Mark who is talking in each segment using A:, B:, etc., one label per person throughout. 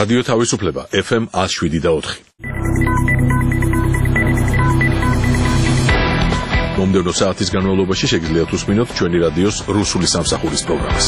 A: რადიო თავისუფლება FM 107.4. მომდევნო საათის განმავლობაში შეგიძლიათ უსმინოთ ჩვენი რადიოს რუსული სამსახურის პროგრამას.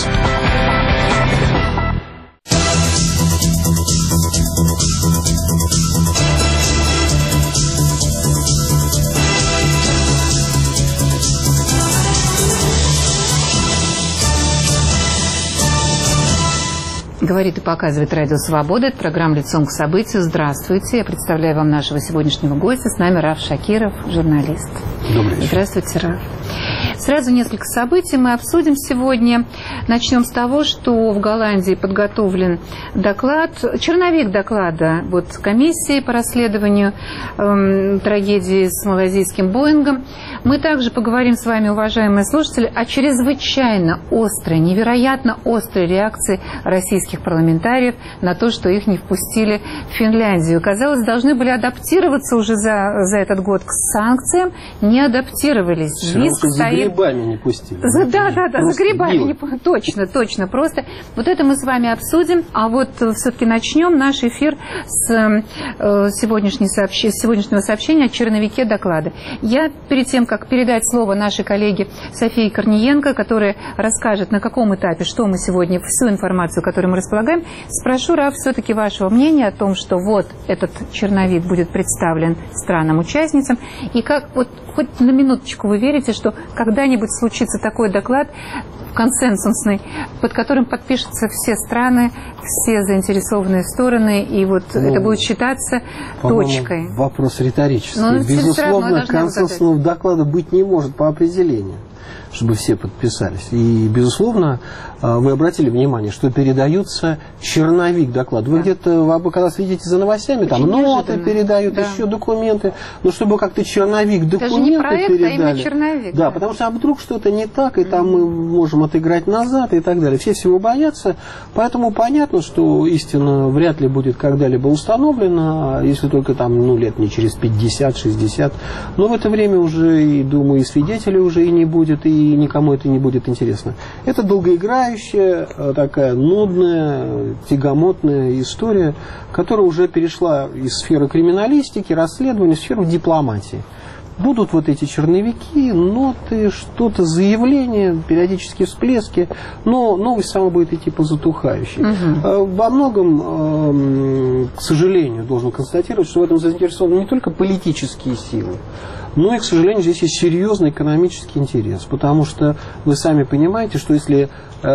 B: Говорит и показывает Радио Свобода. Это программа «Лицом к событию». Здравствуйте. Я представляю вам нашего сегодняшнего гостя. С нами Раф Шакиров, журналист.
C: Добрый вечер.
B: Здравствуйте, Раф. Сразу несколько событий мы обсудим сегодня. Начнем с того, что в Голландии подготовлен доклад, черновик доклада комиссии по расследованию трагедии с малайзийским Боингом. Мы также поговорим с вами, уважаемые слушатели, о чрезвычайно острой, невероятно острой реакции российских парламентариев на то, что их не впустили в Финляндию. Казалось, должны были адаптироваться уже за этот год к санкциям, не адаптировались.
C: Виск стоит... За грибами не пустили.
B: Да, за грибами не пустили. Точно. Просто вот это мы с вами обсудим, а вот все-таки начнем наш эфир с сегодняшнего сообщения о черновике доклада. Я перед тем, как передать слово нашей коллеге Софии Корниенко, которая расскажет, на каком этапе, что мы сегодня, всю информацию, которую мы располагаем, спрошу, Раф, все-таки вашего мнения о том, что вот этот черновик будет представлен странам-участницам, и как, вот хоть на минуточку вы верите, что когда-нибудь случится такой доклад консенсусный, под которым подпишутся все страны, все заинтересованные стороны, и это будет считаться точкой.
C: Вопрос риторический. Безусловно, консенсусного доклада быть не может по определению, чтобы все подписались. И, безусловно, вы обратили внимание, что передается черновик доклада. Вы где-то, когда следите за новостями, там ноты передают, еще документы. Но чтобы как-то черновик документа
B: даже не проект,
C: передали.
B: А именно черновик.
C: Да, потому что вдруг что-то не так, и там мы можем отыграть назад и так далее. Все всего боятся. Поэтому понятно, что истина вряд ли будет когда-либо установлена, если только там, лет не через 50-60. Но в это время уже, и думаю, и свидетелей уже и не будет, и никому это не будет интересно. Это долгоиграющая, такая нудная, тягомотная история, которая уже перешла из сферы криминалистики, расследования, в сферу дипломатии. Будут эти черновики, ноты, что-то, заявления, периодические всплески, но новость сама будет идти по затухающей. Во многом, к сожалению, должен констатировать, что в этом заинтересованы не только политические силы, но и, к сожалению, здесь есть серьезный экономический интерес, потому что вы сами понимаете, что если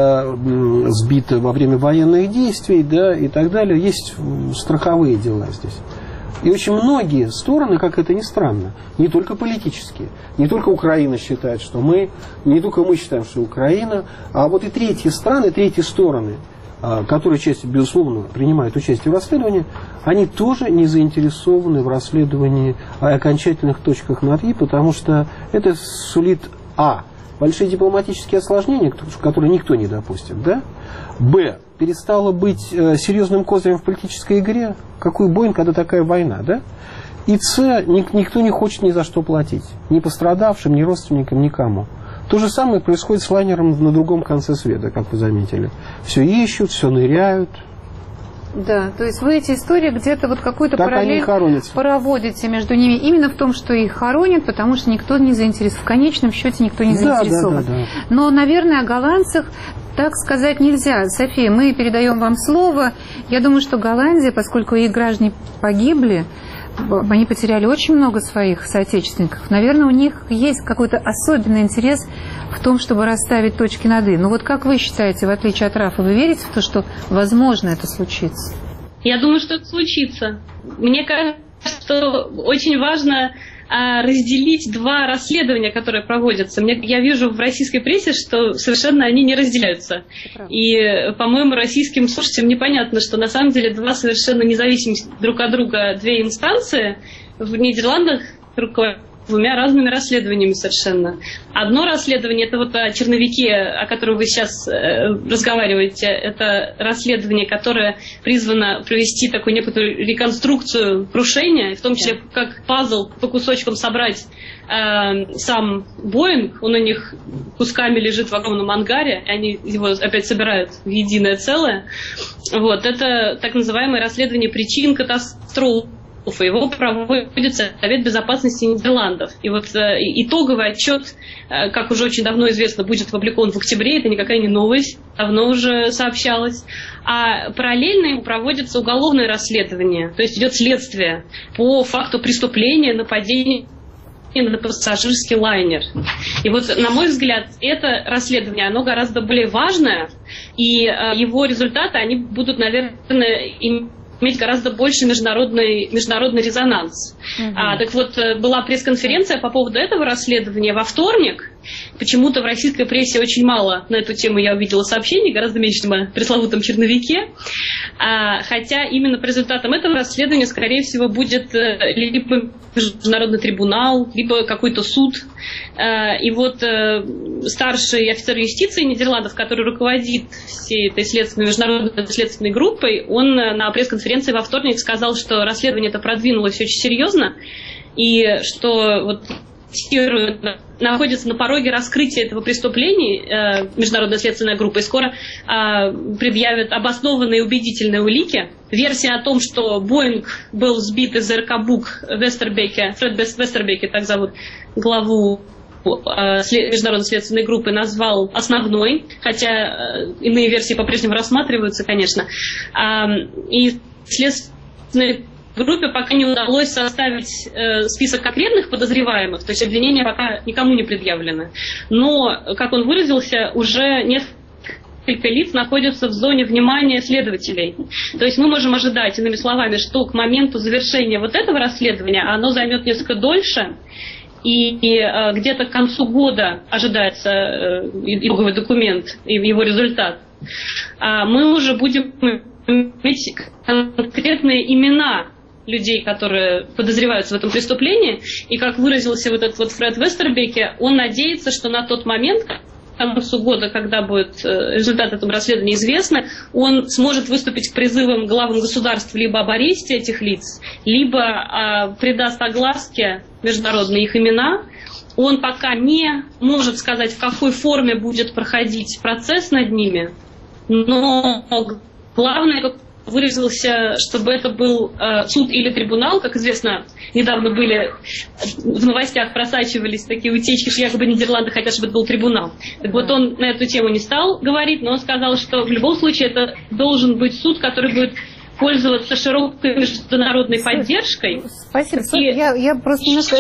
C: сбито во время военных действий, и так далее, есть страховые дела здесь. И очень многие стороны, как это ни странно, не только политические, не только Украина считает, что не только мы считаем, что Украина, а и третьи страны, третьи стороны, которые, безусловно, принимают участие в расследовании, они тоже не заинтересованы в расследовании о окончательных точках над «и», потому что это сулит большие дипломатические осложнения, которые никто не допустит, б, перестало быть серьезным козырем в политической игре, какой Боинг, когда такая война, и с, никто не хочет ни за что платить, ни пострадавшим, ни родственникам, никому. То же самое происходит с лайнером на другом конце света, как вы заметили. Все ищут, все ныряют.
B: Да, то есть вы эти истории где-то какую-то параллель проводите между ними именно в том, что их хоронят, потому что никто не заинтересован. В конечном счете никто не заинтересован. Да. Но, наверное, о голландцах так сказать нельзя. София, мы передаем вам слово. Я думаю, что Голландия, поскольку их граждане погибли, они потеряли очень много своих соотечественников. Наверное, у них есть какой-то особенный интерес в том, чтобы расставить точки над «и». Но как вы считаете, в отличие от Рафа, вы верите в то, что возможно это случится?
D: Я думаю, что это случится. Мне кажется, что очень важно разделить два расследования, которые проводятся. Я вижу в российской прессе, что совершенно они не разделяются. И, по-моему, российским слушателям непонятно, что на самом деле два совершенно независимых друг от друга две инстанции в Нидерландах руководят двумя разными расследованиями совершенно. Одно расследование, это вот о черновике, о котором вы сейчас разговариваете, это расследование, которое призвано провести такую некоторую реконструкцию крушения, в том числе как пазл по кусочкам собрать сам Боинг, он у них кусками лежит в огромном ангаре, и они его опять собирают в единое целое. Вот, это так называемое расследование причин катастрофы. Его проводит Совет Безопасности Нидерландов. И вот итоговый отчет, как уже очень давно известно, будет опубликован в октябре. Это никакая не новость, давно уже сообщалось. А параллельно ему проводится уголовное расследование, то есть идет следствие по факту преступления, нападения на пассажирский лайнер. И вот, на мой взгляд, это расследование, оно гораздо более важное, и его результаты, они будут, наверное, иметь гораздо больше международный резонанс. Так вот, была пресс-конференция по поводу этого расследования во вторник. Почему-то в российской прессе очень мало на эту тему я увидела сообщений, гораздо меньше, чем о пресловутом черновике. Хотя именно по результатам этого расследования, скорее всего, будет либо международный трибунал, либо какой-то суд. И вот старший офицер юстиции Нидерландов, который руководит всей этой международной следственной группой, он на пресс-конференции во вторник сказал, что расследование это продвинулось очень серьезно, и что вот находится на пороге раскрытия этого преступления международная следственная группа, и скоро предъявят обоснованные и убедительные улики. Версия о том, что Боинг был сбит из РК-БУК Вестербеке, Фред Вестербеке, так зовут главу международной следственной группы, назвал основной, хотя иные версии по-прежнему рассматриваются, конечно. И следственной группе пока не удалось составить список конкретных подозреваемых, то есть обвинения пока никому не предъявлены. Но, как он выразился, уже несколько лиц находятся в зоне внимания следователей. То есть мы можем ожидать, иными словами, что к моменту завершения вот этого расследования оно займет несколько дольше, и где-то к концу года ожидается итоговый документ и его результат. Мы уже будем иметь конкретные имена людей, которые подозреваются в этом преступлении, и, как выразился вот этот вот Фред Вестербеке, он надеется, что на тот момент, к концу года, когда будет результат этого расследования известны, он сможет выступить к призывам главам государств либо об аресте этих лиц, либо придаст огласке международные их имена. Он пока не может сказать, в какой форме будет проходить процесс над ними, но главное, как выразился, чтобы это был суд или трибунал. Как известно, недавно были в новостях просачивались такие утечки, что якобы Нидерланды хотят, чтобы это был трибунал. Так вот, он на эту тему не стал говорить, но он сказал, что в любом случае это должен быть суд, который будет пользоваться широкой международной поддержкой.
B: Спасибо. Я просто немножко...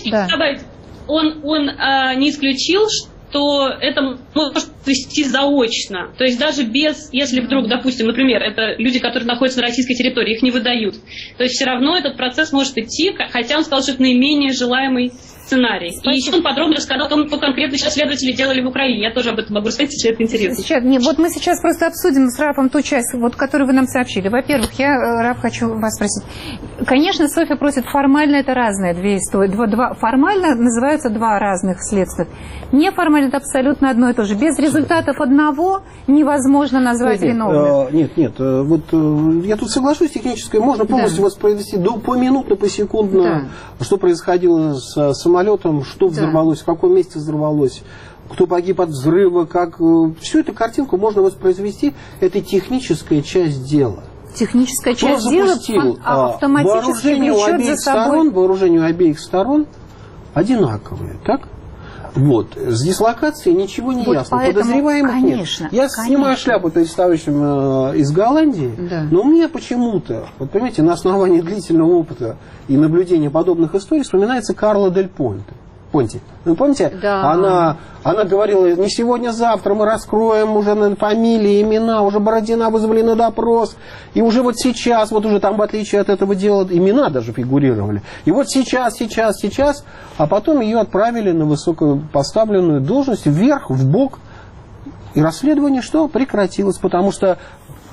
D: Он не исключил, что это может вести заочно. То есть даже без, если вдруг, допустим, например, это люди, которые находятся на российской территории, их не выдают. То есть все равно этот процесс может идти, хотя он сказал, что это наименее желаемый сценарий. Спасибо. И еще он подробно рассказал о том, что конкретно сейчас следователи делали в Украине. Я тоже об этом могу рассказать, если это интересно.
B: Вот мы сейчас просто обсудим с Рафом ту часть, вот, которую вы нам сообщили. Во-первых, я, Раф, хочу вас спросить. Конечно, Софья просит, формально это разные две истории. Формально называются два разных следствия. Неформально это абсолютно одно и то же. Без результатов одного невозможно назвать виновным.
C: Нет. Вот я тут соглашусь, техническое можно полностью воспроизвести поминутно, посекундно, что происходило с самолетом, что взорвалось, в каком месте взорвалось, кто погиб от взрыва, как... Всю эту картинку можно воспроизвести. Это техническая часть дела.
B: Техническая часть дела автоматически влечет за собой...
C: Вооружение у обеих сторон одинаковое, так? Вот. С дислокацией ничего не ясно. Подозреваемых нет. Я снимаю шляпу перед товарищем из Голландии, но у меня почему-то, вот понимаете, на основании длительного опыта и наблюдения подобных историй вспоминается Карла Дель Понте. Вы помните? Да. Она говорила, не сегодня, завтра мы раскроем уже фамилии, имена, уже Бородина вызвали на допрос, и уже вот сейчас, вот уже там в отличие от этого дела, имена даже фигурировали. И вот сейчас, а потом ее отправили на высокопоставленную должность, вверх, в бок, и расследование что? Прекратилось, потому что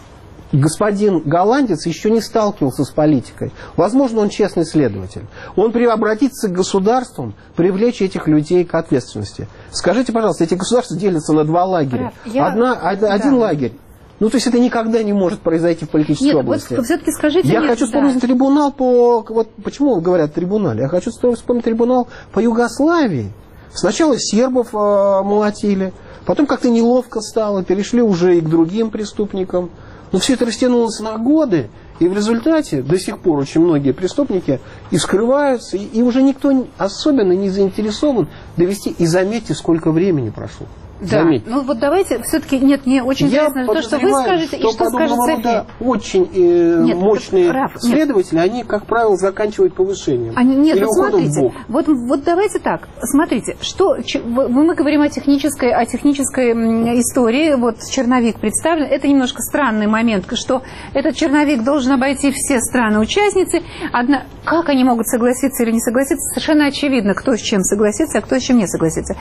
C: господин голландец еще не сталкивался с политикой. Возможно, он честный следователь. Он обратится к государствам, привлечь этих людей к ответственности. Скажите, пожалуйста, эти государства делятся на два лагеря. Один лагерь. Ну, то есть это никогда не может произойти в политической области.
B: Вот все-таки скажите.
C: Я хочу вспомнить трибунал по... Вот почему говорят трибунал? Я хочу вспомнить трибунал по Югославии. Сначала сербов молотили, потом как-то неловко стало, перешли уже и к другим преступникам. Но все это растянулось на годы, и в результате до сих пор очень многие преступники и скрываются, и уже никто особенно не заинтересован довести. И заметьте, сколько времени прошло.
B: Да, ну вот давайте все-таки, нет, мне очень интересно то, что вы скажете, и что скажет София.
C: Очень мощные следователи, они, как правило, заканчивают повышением.
B: Нет, вот смотрите, вот давайте так, смотрите, что мы говорим о технической истории, вот черновик представлен, это немножко странный момент, что этот черновик должен обойти все страны-участницы, как они могут согласиться или не согласиться, совершенно очевидно, кто с чем согласится, а кто с чем не согласится.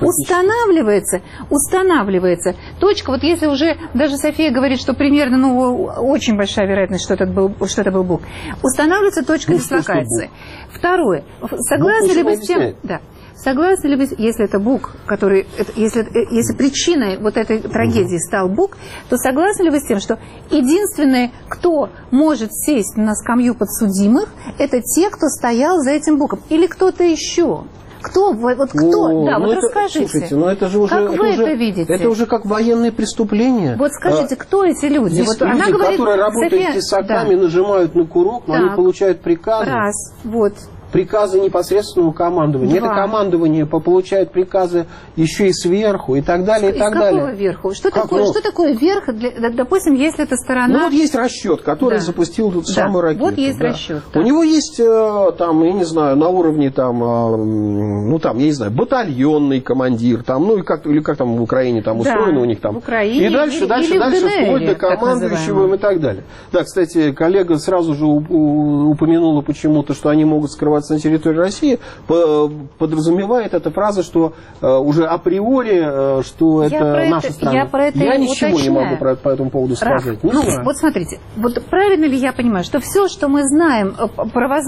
B: Устанавливается точка, вот если уже даже София говорит, что примерно, очень большая вероятность, что это был Бук, устанавливается точка дислокации. Второе, согласны ли вы с тем, согласны ли вы, если это Бук, если причиной вот этой трагедии стал Бук, то согласны ли вы с тем, что единственное, кто может сесть на скамью подсудимых, это те, кто стоял за этим Буком, или кто-то еще? Кто? Кто? Да, вот расскажите.
C: Слушайте, это же уже,
B: как вы это видите?
C: Это уже как военные преступления.
B: Вот скажите, кто эти люди?
C: Есть люди, она говорит, которые работают тесаками, нажимают на курок, но они получают приказы. Приказы непосредственного командования. Это командование получает приказы еще и сверху, и так далее, и так далее.
B: Какого верху? Что такое верх? Допустим, если это сторона...
C: Ну вот есть расчет, который запустил тут самую ракету.
B: Вот есть расчет.
C: У него есть там, я не знаю, на уровне там, я не знаю, батальонный командир, там, или как там в Украине там устроено у них там.
B: В Украине,
C: и дальше вплоть до командующего и так далее. Да, кстати, коллега сразу же упомянула почему-то, что они могут скрываться на территории России, подразумевает эта фраза, что уже априори, что это наша страна. Я ничего не могу по этому поводу сказать.
B: Вот смотрите, вот правильно ли я понимаю, что все, что мы знаем про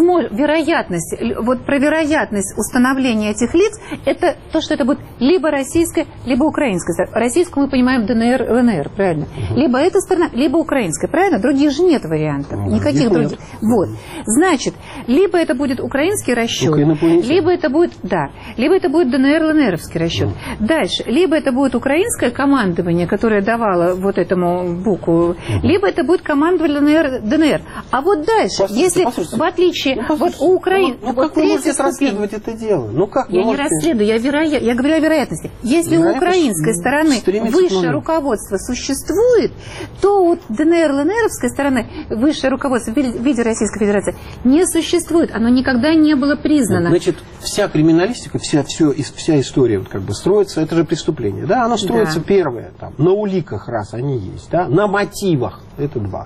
B: вероятность установления этих лиц, это то, что это будет либо российская, либо украинская сторона. Российскую мы понимаем ДНР, ЛНР, правильно? Либо эта сторона, либо украинская, правильно? Других же нет вариантов. Никаких других. Вот. Значит, либо это будет украинский расчет, либо это будет ДНР, ЛНРовский расчет. Дальше, либо это будет украинское командование, которое давало вот этому Буку, либо это будет командование ДНР. А вот дальше, если в отличие у Украины...
C: как вы можете расследовать это дело?
B: Я не расследую, я говорю о вероятности. Если у украинской стороны высшее руководство существует, то у ДНР, ЛНРовской стороны высшее руководство в виде Российской Федерации не существует. Оно никогда не было признано.
C: Значит, вся криминалистика, вся история строится, это же преступление. Да, оно строится первое, на уликах, раз они есть, на мотивах, это два.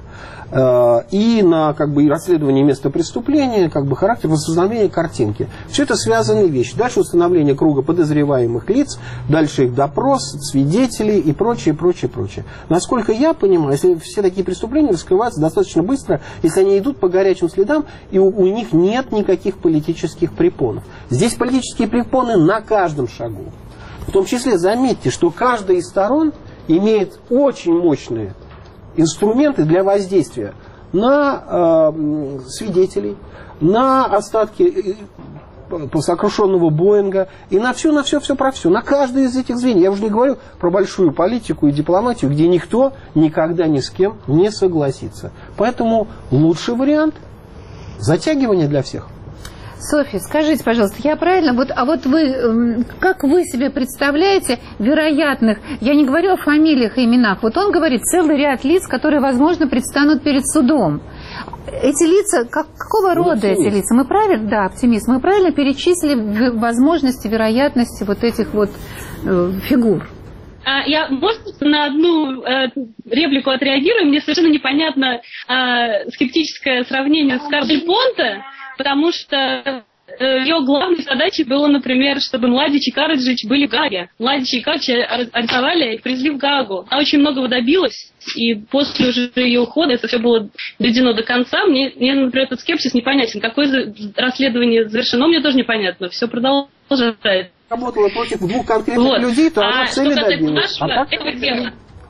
C: И на расследовании места преступления, характер восстановления картинки. Все это связанные вещи. Дальше установление круга подозреваемых лиц, дальше их допрос, свидетелей и прочее. Насколько я понимаю, если все такие преступления раскрываются достаточно быстро, если они идут по горячим следам, и у них нет никаких политических препонов. Здесь политические препоны на каждом шагу. В том числе, заметьте, что каждая из сторон имеет очень мощные инструменты для воздействия на свидетелей, на остатки сокрушенного Боинга и на все. На каждое из этих звеньев. Я уже не говорю про большую политику и дипломатию, где никто никогда ни с кем не согласится. Поэтому лучший вариант – затягивание для всех.
B: Софья, скажите, пожалуйста, я правильно, вы, как вы себе представляете вероятных, я не говорю о фамилиях и именах, вот он говорит целый ряд лиц, которые, возможно, предстанут перед судом. Эти лица, какого рода эти лица? Мы правильно, да, оптимист, мы правильно перечислили возможности, вероятности вот этих фигур?
D: Я, может, на одну реплику отреагирую? Мне совершенно непонятно скептическое сравнение с Карль Понте, потому что ее главной задачей было, например, чтобы Младич и Караджич были в Гааге. Младич и Караджич арестовали и привезли в Гаагу. Она очень многого добилась, и после уже ее ухода это все было доведено до конца. Мне, например, этот скепсис непонятен. Какое расследование завершено, мне тоже непонятно. Все продолжается.
C: Работала против двух конкретных людей, то она цели добилась.
D: Этого дела.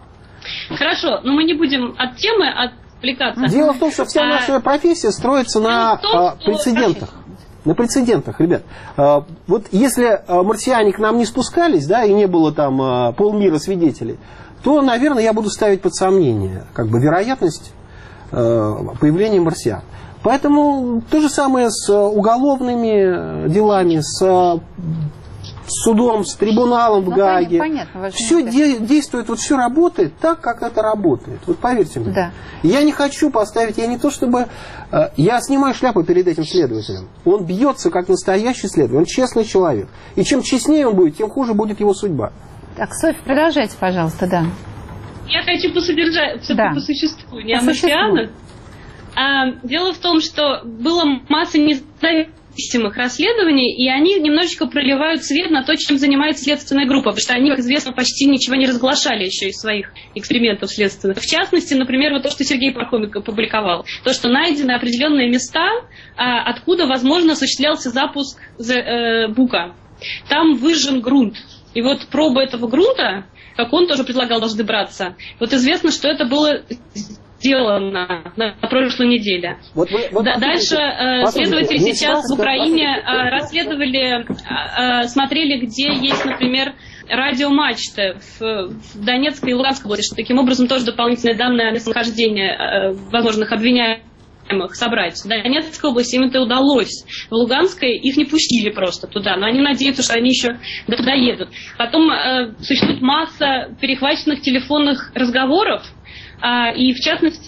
D: Хорошо, но мы не будем от темы отвлекаться.
C: Дело в том, что вся наша профессия строится на прецедентах. На прецедентах, ребят. Вот если марсиане к нам не спускались, да, и не было там полмира свидетелей, то, наверное, я буду ставить под сомнение вероятность появления марсиан. Поэтому то же самое с уголовными делами, с судом, с трибуналом в Гааге. Все действует, все работает так, как это работает. Вот поверьте мне.
B: Да.
C: Я не хочу поставить, я не то чтобы... Я снимаю шляпу перед этим следователем. Он бьется как настоящий следователь, он честный человек. И чем честнее он будет, тем хуже будет его судьба.
B: Так, Софья, продолжайте, пожалуйста, да.
D: Я хочу по существу, не о марсианах. Дело в том, что была масса независимых расследований, и они немножечко проливают свет на то, чем занимается следственная группа, потому что они, как известно, почти ничего не разглашали еще из своих экспериментов следственных. В частности, например, вот то, что Сергей Пархоменко опубликовал, то, что найдены определенные места, откуда, возможно, осуществлялся запуск Бука. Там выжжен грунт. И вот проба этого грунта, как он тоже предлагал, должны браться. Вот известно, что это было сделано на прошлой неделе. Дальше следователи сейчас в Украине расследовали, смотрели, где есть, например, радиомачты в Донецкой и Луганской области, что таким образом тоже дополнительные данные о местонахождении возможных обвиняемых собрать. В Донецкой области им это удалось. В Луганской их не пустили просто туда, но они надеются, что они еще туда едут. Потом существует масса перехваченных телефонных разговоров, и в частности,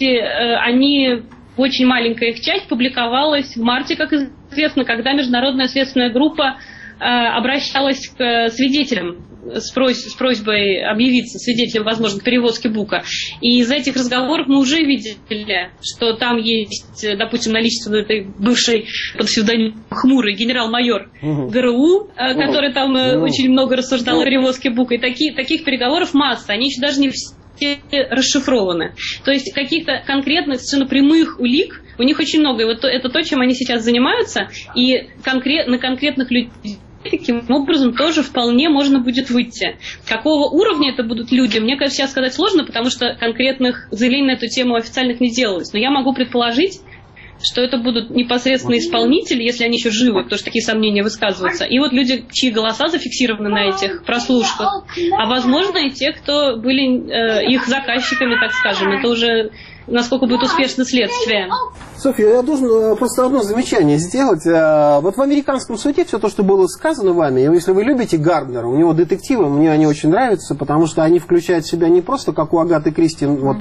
D: очень маленькая их часть публиковалась в марте, как известно, когда международная следственная группа обращалась к свидетелям с просьбой объявиться свидетелем возможной перевозки Бука. И из этих разговоров мы уже видели, что там есть, допустим, наличие этой бывшей под псевдонимом Хмурый генерал-майор ГРУ, который там очень много рассуждал о перевозке Бука. И таких переговоров масса. Они еще даже не все расшифрованы. То есть каких-то конкретных, совершенно прямых улик у них очень много. И вот это то, чем они сейчас занимаются. И на конкретных людей таким образом тоже вполне можно будет выйти. Какого уровня это будут люди, мне, конечно, сейчас сказать сложно, потому что конкретных заявлений на эту тему официальных не делалось. Но я могу предположить, что это будут непосредственно исполнители, если они еще живы, потому что такие сомнения высказываются. И вот люди, чьи голоса зафиксированы на этих прослушках, а возможно и те, кто были их заказчиками, так скажем. Это уже насколько будет успешно следствие.
C: Софья, я должен просто одно замечание сделать. Вот в американском суде все то, что было сказано вами, если вы любите Гарднера, у него детективы, мне они очень нравятся, потому что они включают в себя не просто, как у Агаты Кристи,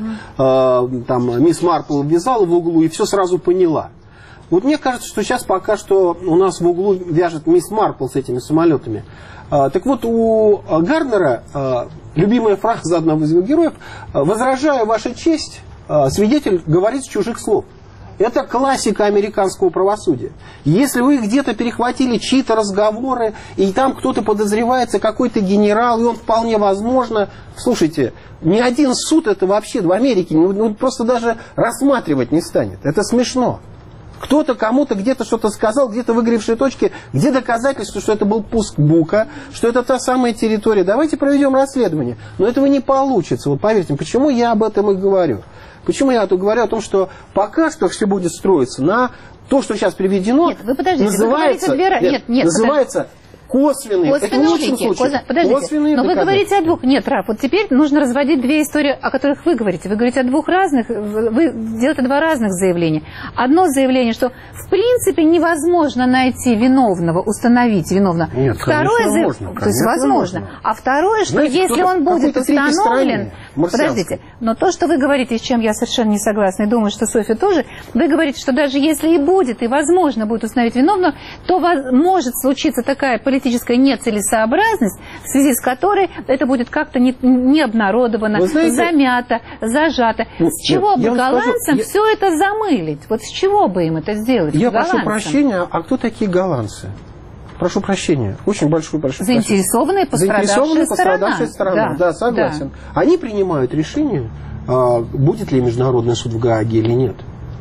C: там мисс Марпл вязала в углу и все сразу поняла. Вот мне кажется, что сейчас пока что у нас в углу вяжет мисс Марпл с этими самолетами. Так вот, у Гарднера любимая фраза одного из его героев: «Возражаю, Ваша честь, свидетель говорит с чужих слов». Это классика американского правосудия. Если вы где-то перехватили чьи-то разговоры, и там кто-то подозревается, какой-то генерал, и он вполне возможно... Слушайте, ни один суд это вообще в Америке просто даже рассматривать не станет. Это смешно. Кто-то кому-то где-то что-то сказал, где-то выгоревшие точки, где доказательства, что это был пуск Бука, что это та самая территория. Давайте проведем расследование. Но этого не получится. Вот поверьте, почему я об этом и говорю. Почему я говорю о том, что пока что все будет строиться на то, что сейчас приведено,
B: нет, вы подождите,
C: называется,
B: вы говорите
C: называется косвенные. Это не очень случай.
B: Подождите, но вы говорите о двух. Нет, Раф, вот теперь нужно разводить две истории, о которых вы говорите. Вы говорите о двух разных, вы делаете два разных заявления. Одно заявление, что в принципе невозможно найти виновного, установить виновного.
C: Нет,
B: второе заявление, то есть возможно. А второе, что знаете, если он будет установлен... Подождите, но то, что вы говорите, с чем я совершенно не согласна, и думаю, что Софья тоже, вы говорите, что даже если и будет, и возможно будет установить виновного, то может случиться такая политическая нецелесообразность, в связи с которой это будет как-то не обнародовано, замято, зажато. С чего бы голландцам все это замылить? Вот с чего бы им это сделать?
C: Я прошу прощения, а кто такие голландцы? Прошу прощения, очень большое
B: заинтересованная пострадавшая сторона.
C: Да, согласен. Да. Они принимают решение, будет ли Международный суд в Гааге или нет.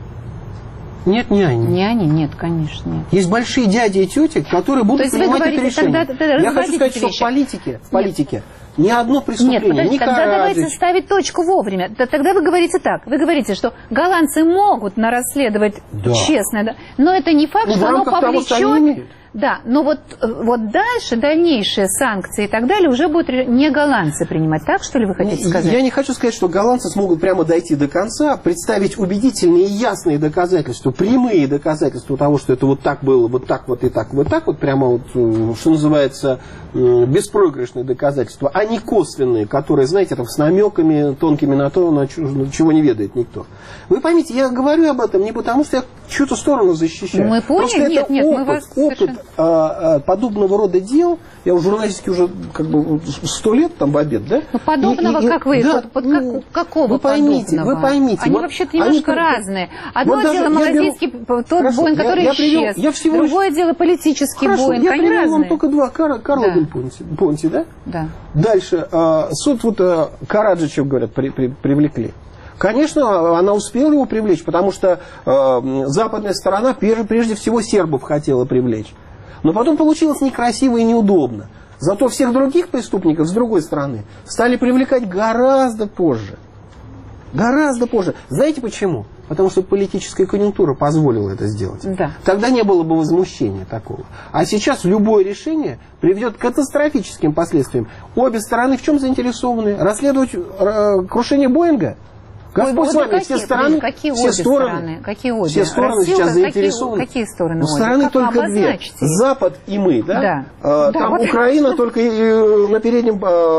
C: Нет, не они.
B: Не они, нет, конечно, нет.
C: Есть большие дяди и тети, которые будут принимать это решение. Я хочу сказать, что в политике ни одно преступление,
B: нет, тогда давайте ставить точку вовремя. Тогда вы говорите так. Вы говорите, что голландцы могут нарасследовать честно, но это не факт, что оно повлечет... Да, но вот дальше, дальнейшие санкции и так далее уже будут не голландцы принимать. Так, что ли, вы хотите сказать?
C: Я не хочу сказать, что голландцы смогут прямо дойти до конца, представить убедительные и ясные доказательства, прямые доказательства того, что это вот так было, вот так вот и так вот, прямо вот, что называется, беспроигрышные доказательства, а не косвенные, которые, знаете, там, с намеками тонкими на то, чего не ведает никто. Вы поймите, я говорю об этом не потому, что я чью-то сторону защищаю.
B: Мы поняли, нет, мы вас
C: подобного рода дел, я в журналистике уже как бы 100 лет там в обед, да?
B: Ну, подобного, как вы,
C: да,
B: какого
C: вы поймите,
B: подобного?
C: Вы поймите.
B: Они вообще-то немножко разные. Одно дело малазийский, тот Боинг, который исчез. Другое дело политический Боинг.
C: Я привел вам только два. Карла Дель Понти, да?
B: Да.
C: Дальше. Суд Караджича, говорят, привлекли. Конечно, она успела его привлечь, потому что западная сторона прежде всего сербов хотела привлечь. Но потом получилось некрасиво и неудобно. Зато всех других преступников с другой стороны стали привлекать гораздо позже. Гораздо позже. Знаете почему? Потому что политическая конъюнктура позволила это сделать.
B: Да.
C: Тогда не было бы возмущения такого. А сейчас любое решение приведет к катастрофическим последствиям. Обе стороны в чем заинтересованы? Расследовать крушение Боинга? Господь с вами, все стороны,
B: все стороны
C: сейчас заинтересованы.
B: Какие стороны?
C: Стороны только две. Запад и мы, да? Там
B: вот
C: Украина только на переднем.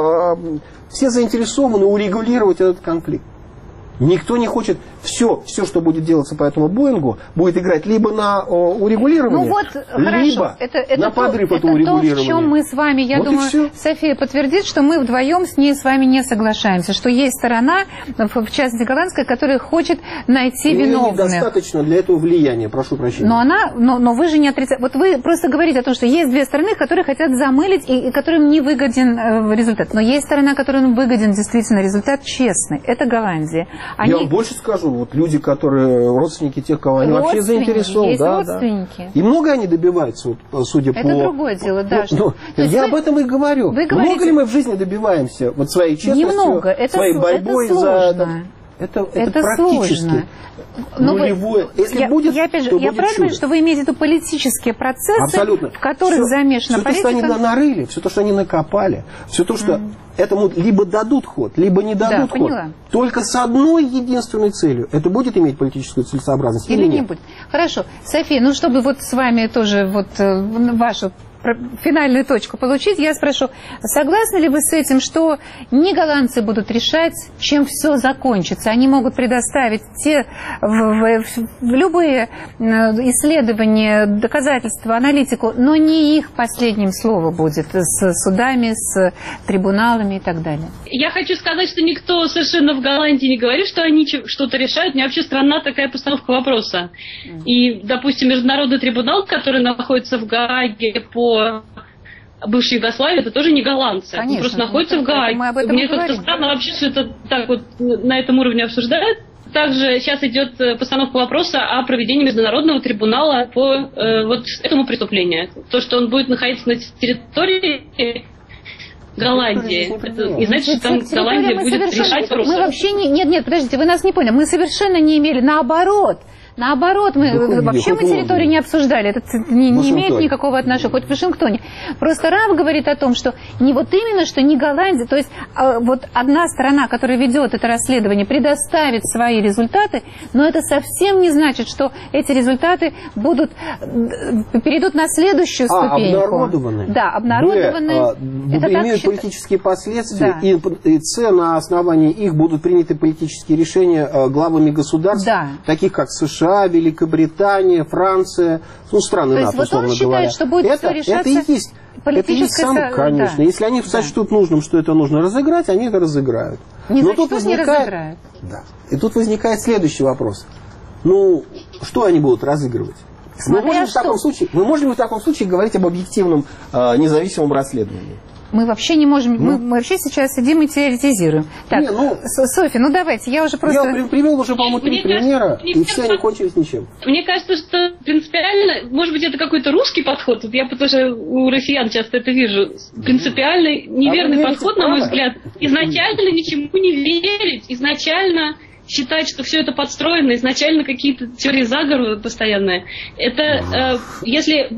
C: Все заинтересованы урегулировать этот конфликт. Никто не хочет все, что будет делаться по этому Боингу, будет играть либо на урегулирование, либо на подрыв этого урегулирования.
B: Это то, в чем мы с вами, я думаю, София подтвердит, что мы вдвоем с ней с вами не соглашаемся, что есть сторона, в частности голландская, которая хочет найти виновных.
C: Недостаточно для этого влияния, прошу прощения.
B: Но вы же не отрицаете. Вот вы просто говорите о том, что есть две стороны, которые хотят замылить и которым не выгоден результат. Но есть сторона, которым выгоден действительно результат честный. Это Голландия.
C: Я вам больше скажу, вот люди, которые родственники тех, кого они вообще заинтересованы.
B: Есть родственники.
C: Да. И много они добиваются, вот, судя по...
B: Это другое дело, да.
C: Я об этом и говорю. Много ли мы в жизни добиваемся вот своей честностью, своей борьбой за... Это практически
B: сложно.
C: нулевое. Если будет,
B: я правильно понимаю, что вы имеете в виду политические процессы, в которых замешана политика?
C: Все то, что они нарыли, все то, что они накопали, все то, что этому либо дадут ход, либо не дадут ход.
B: Поняла.
C: Только с одной единственной целью. Это будет иметь политическую целесообразность или
B: не будет? Хорошо. София, чтобы вот с вами тоже вашу финальную точку получить, я спрошу, согласны ли вы с этим, что не голландцы будут решать, чем все закончится? Они могут предоставить любые исследования, доказательства, аналитику, но не их последним слово будет с судами, с трибуналами и так далее.
D: Я хочу сказать, что никто совершенно в Голландии не говорит, что они что-то решают. У меня вообще странна такая постановка вопроса. И, допустим, Международный трибунал, который находится в Гааге по бывшей Югославии, это тоже не голландцы. Они просто находятся в Гааге. Мне как-то странно вообще, что это так вот на этом уровне обсуждают. Также сейчас идет постановка вопроса о проведении Международного трибунала по вот этому преступлению. То, что он будет находиться на территории Голландии. Это не значит, что там Голландия будет решать вопросы.
B: Мы вообще нет, подождите, вы нас не поняли. Мы совершенно не имели, наоборот, мы вообще территорию не обсуждали. Это не имеет никакого отношения, хоть в Вашингтоне. Просто Раф говорит о том, что не вот именно, что не Голландия, то есть вот одна сторона, которая ведет это расследование, предоставит свои результаты, но это совсем не значит, что эти результаты перейдут на следующую ступеньку.
C: Обнародованы.
B: Да, обнародованы.
C: Имеют политические последствия, и на основании их будут приняты политические решения главами государств, таких как США, США, Великобритания, Франция, ну, страны НАТО, условно говоря.
B: Что будет
C: это и есть. Это и есть самое, конечно. Да. Если они сочтут нужным, что это нужно разыграть, они это разыграют.
B: Но тут возникает,
C: да. И тут возникает следующий вопрос. Ну, что они будут разыгрывать? Мы можем в таком случае говорить об объективном независимом расследовании.
B: Мы вообще не можем, мы вообще сейчас сидим и теоретизируем. Так, Софья, ну давайте, я уже просто...
C: Я привел уже, по-моему, 3 примера, и все они кончились ничем.
D: Мне кажется, что принципиально, может быть, это какой-то русский подход, вот я тоже у россиян часто это вижу, принципиально неверный подход, на мой взгляд. Изначально ничему не верить, изначально считать, что все это подстроено, изначально какие-то теории заговора постоянные. Это если...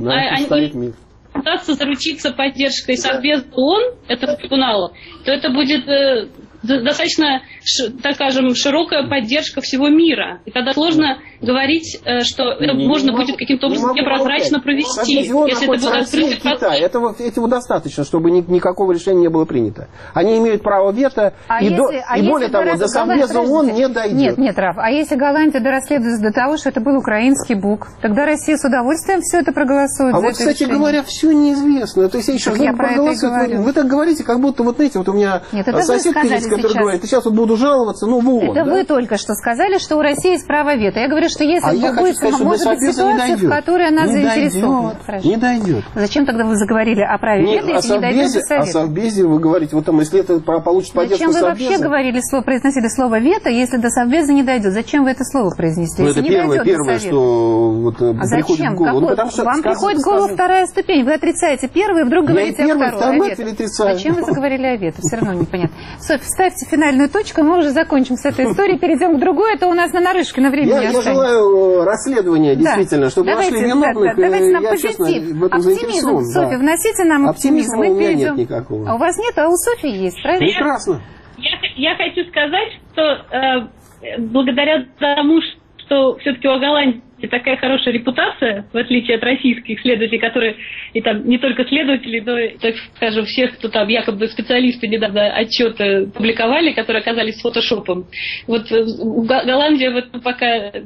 D: пытаться заручиться поддержкой Совбеза ООН, этого трибунала, то это будет достаточно, так скажем, широкая поддержка всего мира. И тогда сложно говорить, что это можно будет каким-то образом непрозрачно провести. Если это будет открытый Китай.
C: Этого достаточно, чтобы никакого решения не было принято. Они имеют право вето, и более того, до Совбеза ООН не дойдет.
B: Нет, Раф, а если Голландия дорасследуется до того, что это был украинский бук, тогда Россия с удовольствием все это проголосует.
C: А вот, кстати говоря, все неизвестно. То есть, еще раз, вы так говорите, как будто, вот знаете, вот у меня соседка есть, который говорит, сейчас вот буду жаловаться, ну, в ООН.
B: Это вы только что сказали, что у России есть право вето. Я говорю, что если может быть ситуация, в которой она заинтересована.
C: Не дойдет.
B: Зачем тогда вы заговорили о праве вето, если не дойдет до Совета?
C: О Совбезе вы говорите, вот там, если это получит поддержку Совбеза.
B: Зачем вы вообще произносили слово вето, если до Совбеза не дойдет? Зачем вы это слово произнесли?
C: Ну, это первое, что приходит в голову.
B: Вам приходит в голову вторая ступень. Вы отрицаете первую, и вдруг говорите о второй. Зачем вы заговорили о вето? Все равно непонятно. Софья, ставьте финальную точку, мы уже закончим с этой историей, перейдем к другой, это у нас на нарышке на время не останется.
C: Я желаю расследования, действительно, чтобы нашли виновных,
B: давайте нам
C: я,
B: позитив,
C: честно, в этом заинтересован.
B: Софья, вносите нам оптимизм.
C: Оптимизма у меня нет никакого.
B: А у вас нет, а у Софьи есть, правильно?
C: Прекрасно.
D: Я хочу сказать, что благодаря тому, что все-таки у Голландии такая хорошая репутация, в отличие от российских следователей, которые, и там не только следователи, но, так скажем, всех, кто там якобы специалисты недавно отчеты публиковали, которые оказались фотошопом. Вот Голландия в этом пока,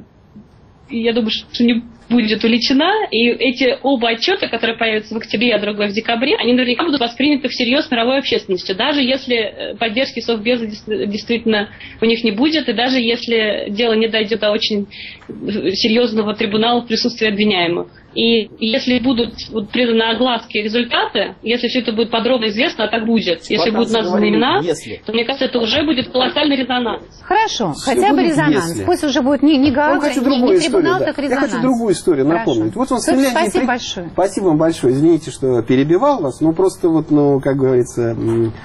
D: я думаю, что не будет увлечена, и эти оба отчета, которые появятся в октябре, а другой в декабре, они наверняка будут восприняты всерьез мировой общественностью, даже если поддержки Совбеза действительно у них не будет, и даже если дело не дойдет до очень серьезного трибунала в присутствии обвиняемых. И если будут приданы огласки результаты, если все это будет подробно известно, а так будет, если будут названы имена, то, мне кажется, это уже будет колоссальный резонанс.
B: Хорошо, хотя бы резонанс. Пусть уже будет не Гаага, не трибунал, так резонанс.
C: Я хочу другую историю напомнить. Вот
B: спасибо большое.
C: Спасибо вам большое. Извините, что перебивал вас, но просто вот, как говорится,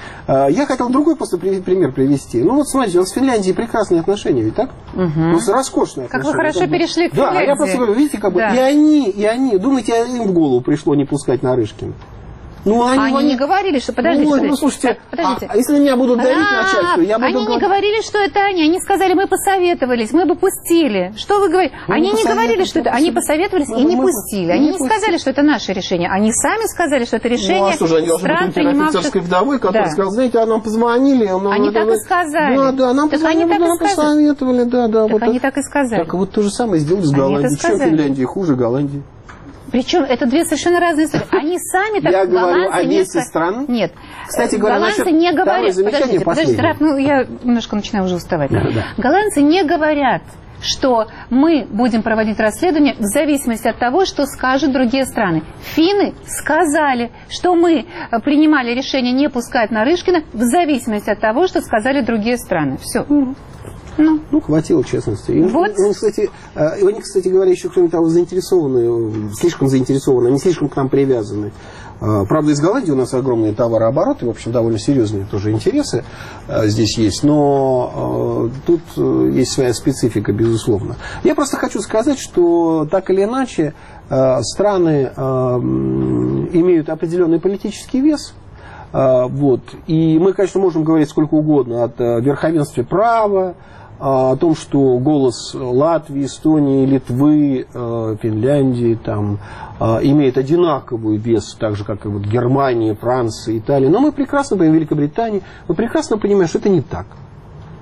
C: я хотел другой просто пример привести. Ну вот смотрите, у нас с Финляндией прекрасные отношения, ведь так? Ну, роскошные отношения.
B: Как вы хорошо перешли к Финляндии.
C: Да, я просто говорю, видите, как бы и они, думаете, им в голову пришло не пускать Нарышкина? Ну,
B: они не говорили, что... Подождите,
C: слушайте, а если меня будут давить начальство, я буду...
B: Они не говорили, что это они сказали, мы посоветовались, мы бы пустили. Что вы говорите? Они не говорили, что это... Они посоветовались и не пустили. Они не сказали, что это наше решение. Они сами сказали, что это решение стран, принимавших...
C: офицерской вдовой, который сказал, знаете, нам позвонили...
B: Они так и сказали.
C: Да, нам посоветовали, да.
B: Так они так и сказали.
C: Так вот то же самое сделали с Голландией. Чем Финляндия хуже Голландии?
B: Причем это две совершенно разные истории. Они сами так...
C: Я говорю о весе стран.
B: Нет.
C: Кстати говоря,
B: голландцы не говорят... Подождите, Раф, я немножко начинаю уже уставать. Да. Голландцы не говорят, что мы будем проводить расследование в зависимости от того, что скажут другие страны. Финны сказали, что мы принимали решение не пускать Нарышкина в зависимости от того, что сказали другие страны. Все.
C: Ну, хватило честности.
B: Вот.
C: Они, кстати говоря, еще кроме того заинтересованы, слишком заинтересованы, они слишком к нам привязаны. Правда, из Голландии у нас огромные товарообороты, в общем, довольно серьезные тоже интересы здесь есть, но тут есть своя специфика, безусловно. Я просто хочу сказать, что так или иначе страны имеют определенный политический вес. Вот. И мы, конечно, можем говорить сколько угодно о верховенстве права, о том, что голос Латвии, Эстонии, Литвы, Финляндии там, имеет одинаковый вес, так же, как и вот Германия, Франция, Италия. Но мы прекрасно, Великобритания, мы прекрасно понимаем, что это не так.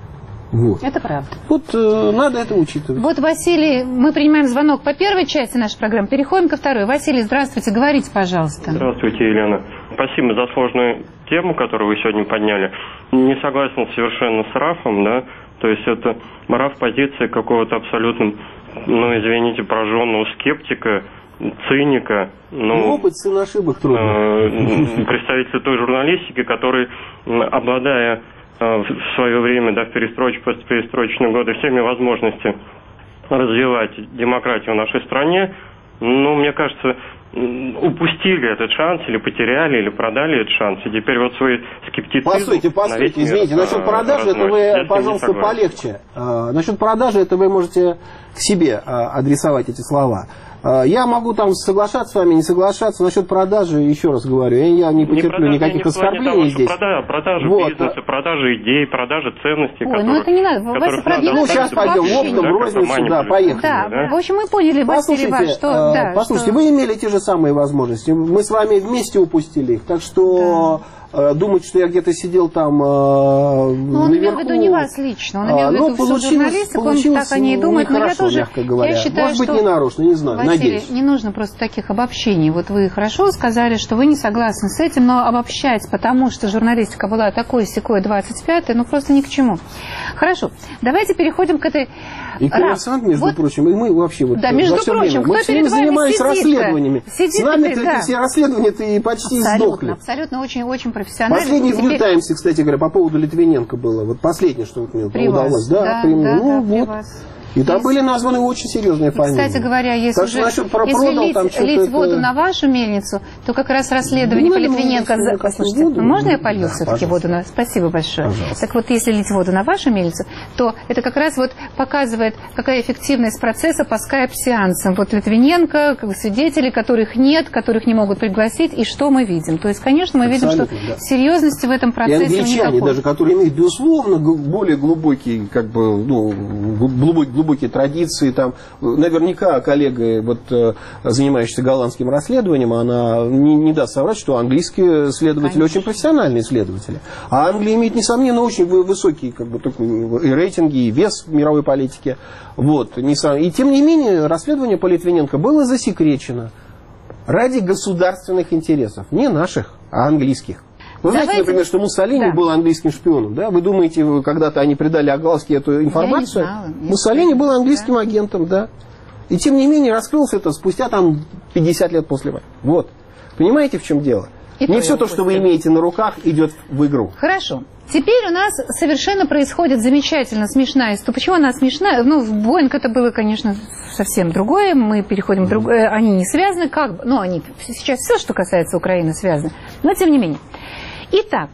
C: Вот.
B: Это правда.
C: Вот надо это учитывать.
B: Вот, Василий, мы принимаем звонок по первой части нашей программы, переходим ко второй. Василий, здравствуйте, говорите, пожалуйста.
E: Здравствуйте, Елена. Спасибо за сложную тему, которую вы сегодня подняли. Не согласен совершенно с Рафом, да, то есть это Раф позиция какого-то абсолютно, извините, пораженного скептика, циника.
C: Опыт сын ошибок трудно.
E: Представитель той журналистики, который, обладая в свое время, в постперестроечные годы, всеми возможностями развивать демократию в нашей стране, мне кажется, упустили этот шанс, или потеряли, или продали этот шанс, и теперь вот свой скептицизм...
C: Постойте, извините, насчет продажи это вы, пожалуйста, полегче. Насчет продажи это вы можете к себе адресовать эти слова. Я могу там соглашаться с вами, не соглашаться. Насчет продажи, еще раз говорю, я не потерплю никаких оскорблений здесь.
E: Продажа бизнеса, продажа идей, продажа ценностей.
B: Это не надо.
C: Сейчас пойдем в оптом, в розницу, поехали.
B: Да, в общем, мы поняли, Василий Иванович, что...
C: Послушайте, вы имели те же самые возможности. Мы с вами вместе упустили их. Так что... Думать, что я где-то сидел там
B: он
C: наверху...
B: имел в виду не вас лично, он имел в виду всю журналистику, он так о ней думает, но я тоже, я считаю,
C: может быть, не нарочно, не знаю,
B: Василий,
C: надеюсь.
B: Не нужно просто таких обобщений. Вот вы хорошо сказали, что вы не согласны с этим, но обобщать, потому что журналистика была такой-сякой 25-й, просто ни к чему. Хорошо, давайте переходим к этой...
C: И коммерсант, между прочим, и мы вообще
B: да, между прочим,
C: мы все время занимались расследованиями. С нами все расследования-то и почти сдохли.
B: Абсолютно, очень профессионально.
C: Последний в Нью Таймсе, кстати говоря, по поводу Литвиненко было. Вот последнее, что мне удалось. Да, при вас. И там были названы очень серьезные фамилии.
B: Кстати говоря, если лить воду на вашу мельницу, то как раз расследование по Литвиненко... Послушайте, можно я полью все-таки воду на... Спасибо большое. Пожалуйста. Так вот, если лить воду на вашу мельницу, то это как раз показывает, какая эффективность процесса по скайп-сеансам. Вот Литвиненко, свидетели, которых нет, которых не могут пригласить, и что мы видим? То есть, конечно, мы видим, что серьезности в этом процессе никакой.
C: И англичане даже, которые имеют, безусловно, более глубокие, глубокие традиции, там, наверняка коллега, занимающаяся голландским расследованием, она не даст соврать, что английские следователи очень профессиональные следователи. А Англия имеет, несомненно, очень высокие и рейтинги, и вес в мировой политике. И тем не менее, расследование по Литвиненко было засекречено ради государственных интересов, не наших, а английских. Вы знаете, например, что Муссолини был английским шпионом, да? Вы думаете, когда-то они придали огласке эту информацию?
B: Я не знала.
C: Муссолини был английским агентом, да. И тем не менее раскрылось это спустя 50 лет после войны. Понимаете, в чем дело? Не все то, что вы имеете на руках, идет в игру.
B: Хорошо. Теперь у нас совершенно происходит замечательно смешная история. Почему она смешная? В Боинг это было, конечно, совсем другое. Мы переходим к другому. Они не связаны, они сейчас все, что касается Украины, связано. Но тем не менее. Итак,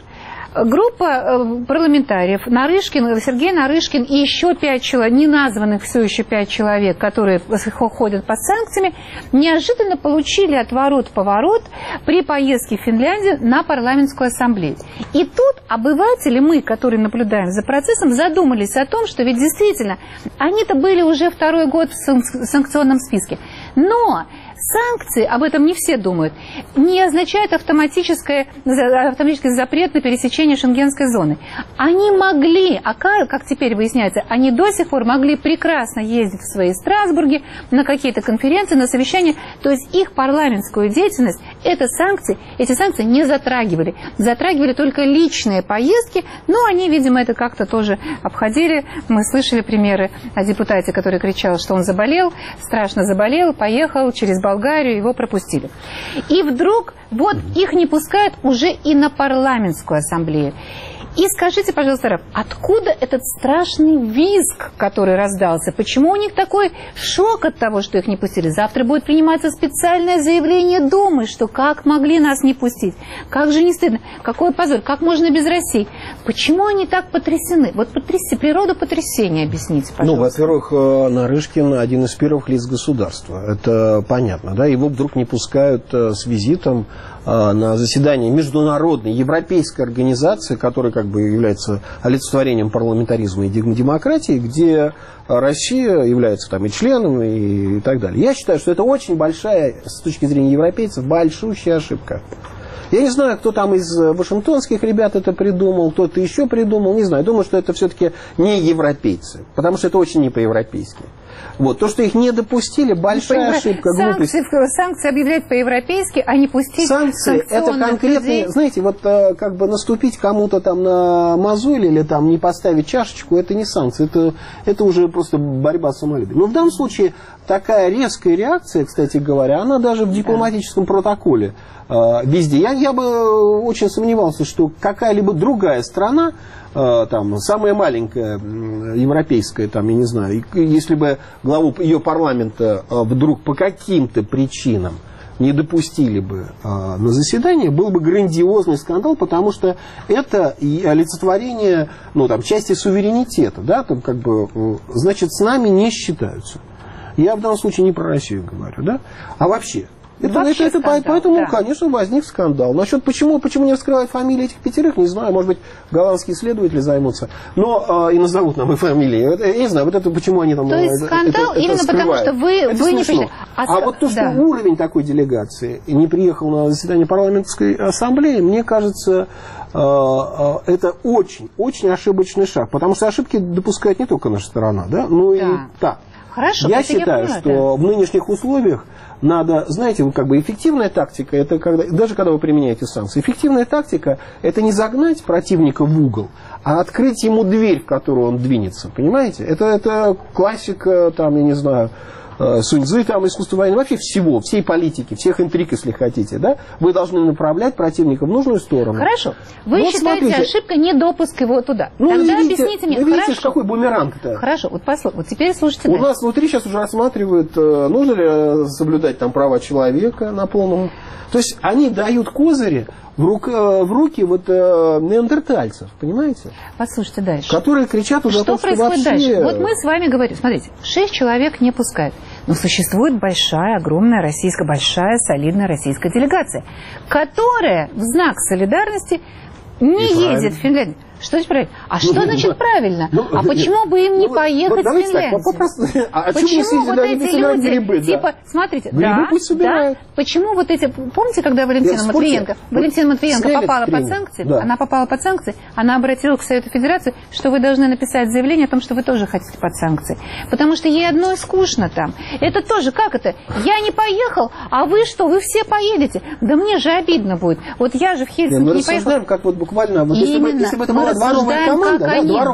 B: группа парламентариев, Сергей Нарышкин и еще 5 человек, не названных все еще 5 человек, которые ходят под санкциями, неожиданно получили отворот-поворот при поездке в Финляндию на парламентскую ассамблею. И тут обыватели, мы, которые наблюдаем за процессом, задумались о том, что ведь действительно они-то были уже второй год в санкционном списке. Но санкции, об этом не все думают, не означают автоматический запрет на пересечение шенгенской зоны. Они могли, как теперь выясняется, они до сих пор могли прекрасно ездить в свои Страсбурге на какие-то конференции, на совещания. То есть их парламентскую деятельность эти санкции не затрагивали. Затрагивали только личные поездки, но они, видимо, это как-то тоже обходили. Мы слышали примеры о депутате, который кричал, что он заболел, страшно заболел, поехал через Болгарию, его пропустили. И вдруг их не пускают уже и на парламентскую ассамблею. И скажите, пожалуйста, Раф, откуда этот страшный визг, который раздался? Почему у них такой шок от того, что их не пустили? Завтра будет приниматься специальное заявление Думы, что как могли нас не пустить? Как же не стыдно? Какой позор? Как можно без России? Почему они так потрясены? Природу потрясения объясните, пожалуйста.
C: Во-первых, Нарышкин один из первых лиц государства. Это понятно, да? Его вдруг не пускают с визитом на заседание международной европейской организации, которая является олицетворением парламентаризма и демократии, где Россия является и членом и так далее. Я считаю, что это очень большая, с точки зрения европейцев, большущая ошибка. Я не знаю, кто там из вашингтонских ребят это придумал, кто-то еще придумал, не знаю. Думаю, что это все-таки не европейцы, потому что это очень не по-европейски. Вот. То, что их не допустили, большая ошибка, глупость.
B: Санкции объявлять по-европейски, а не пустить
C: санкции. Это конкретные, знаете, вот как бы наступить кому-то там на мозоль или там не поставить чашечку, это не санкции, это уже просто борьба с самолюбием. Но в данном случае такая резкая реакция, кстати говоря, она даже в дипломатическом протоколе везде. Я бы очень сомневался, что какая-либо другая страна, там, самая маленькая европейская, там, я не знаю, если бы главу ее парламента вдруг по каким-то причинам не допустили бы на заседание, был бы грандиозный скандал, потому что это и олицетворение, ну, там, части суверенитета, да, там, как бы, значит, с нами не считаются. Я в данном случае не про Россию говорю, да, а вообще. Поэтому, да, конечно, возник скандал. Насчет почему не раскрывают фамилии этих 5, не знаю, может быть, голландские исследователи займутся. Но и назовут нам и фамилии. Я не знаю, вот это почему они там.
B: То есть скандал именно потому, что вы не пришли.
C: А вот то, что уровень такой делегации не приехал на заседание парламентской ассамблеи, мне кажется, это очень ошибочный шаг. Потому что ошибки допускает не только наша сторона, да, но и та.
B: Хорошо,
C: я считаю, что в нынешних условиях надо, знаете, как бы эффективная тактика, это когда, даже когда вы применяете санкции, эффективная тактика – это не загнать противника в угол, а открыть ему дверь, в которую он двинется, понимаете? Это классика, там, я не знаю, Сунь-Цзы, там, искусство войны, вообще всего, всей политики, всех интриг, если хотите, да? Вы должны направлять противника в нужную сторону.
B: Хорошо. Вы считаете, смотрите, ошибка недопуск его туда.
C: Ну,
B: тогда
C: видите,
B: объясните мне.
C: Видите, какой бумеранг-то.
B: Хорошо, вот теперь слушайте.
C: У нас внутри сейчас уже рассматривают, нужно ли соблюдать там права человека на полном. То есть они дают козыри в руки вот неандертальцев, понимаете?
B: Послушайте дальше.
C: Которые кричат уже о том, что
B: происходит
C: вообще...
B: дальше? Вот мы с вами говорим, смотрите, 6 человек не пускают. Но существует большая, огромная большая, солидная российская делегация, которая в знак солидарности не едет в Финляндию. Что здесь правильно? А что значит правильно? А почему бы им не поехать в Финляндию? Почему вот эти люди, типа, смотрите, да, почему вот эти, помните, когда Валентина Матвиенко попала под санкции, она попала под санкции, она обратилась к Совету Федерации, что вы должны написать заявление о том, что вы тоже хотите под санкции. Потому что ей одной скучно там. Это тоже, как это? Я не поехал, а вы что, вы все поедете? Да мне же обидно будет. Вот я же в Хельсинки не поехал. Мы рассуждаем,
C: как вот буквально, если бы это была дворовая команда,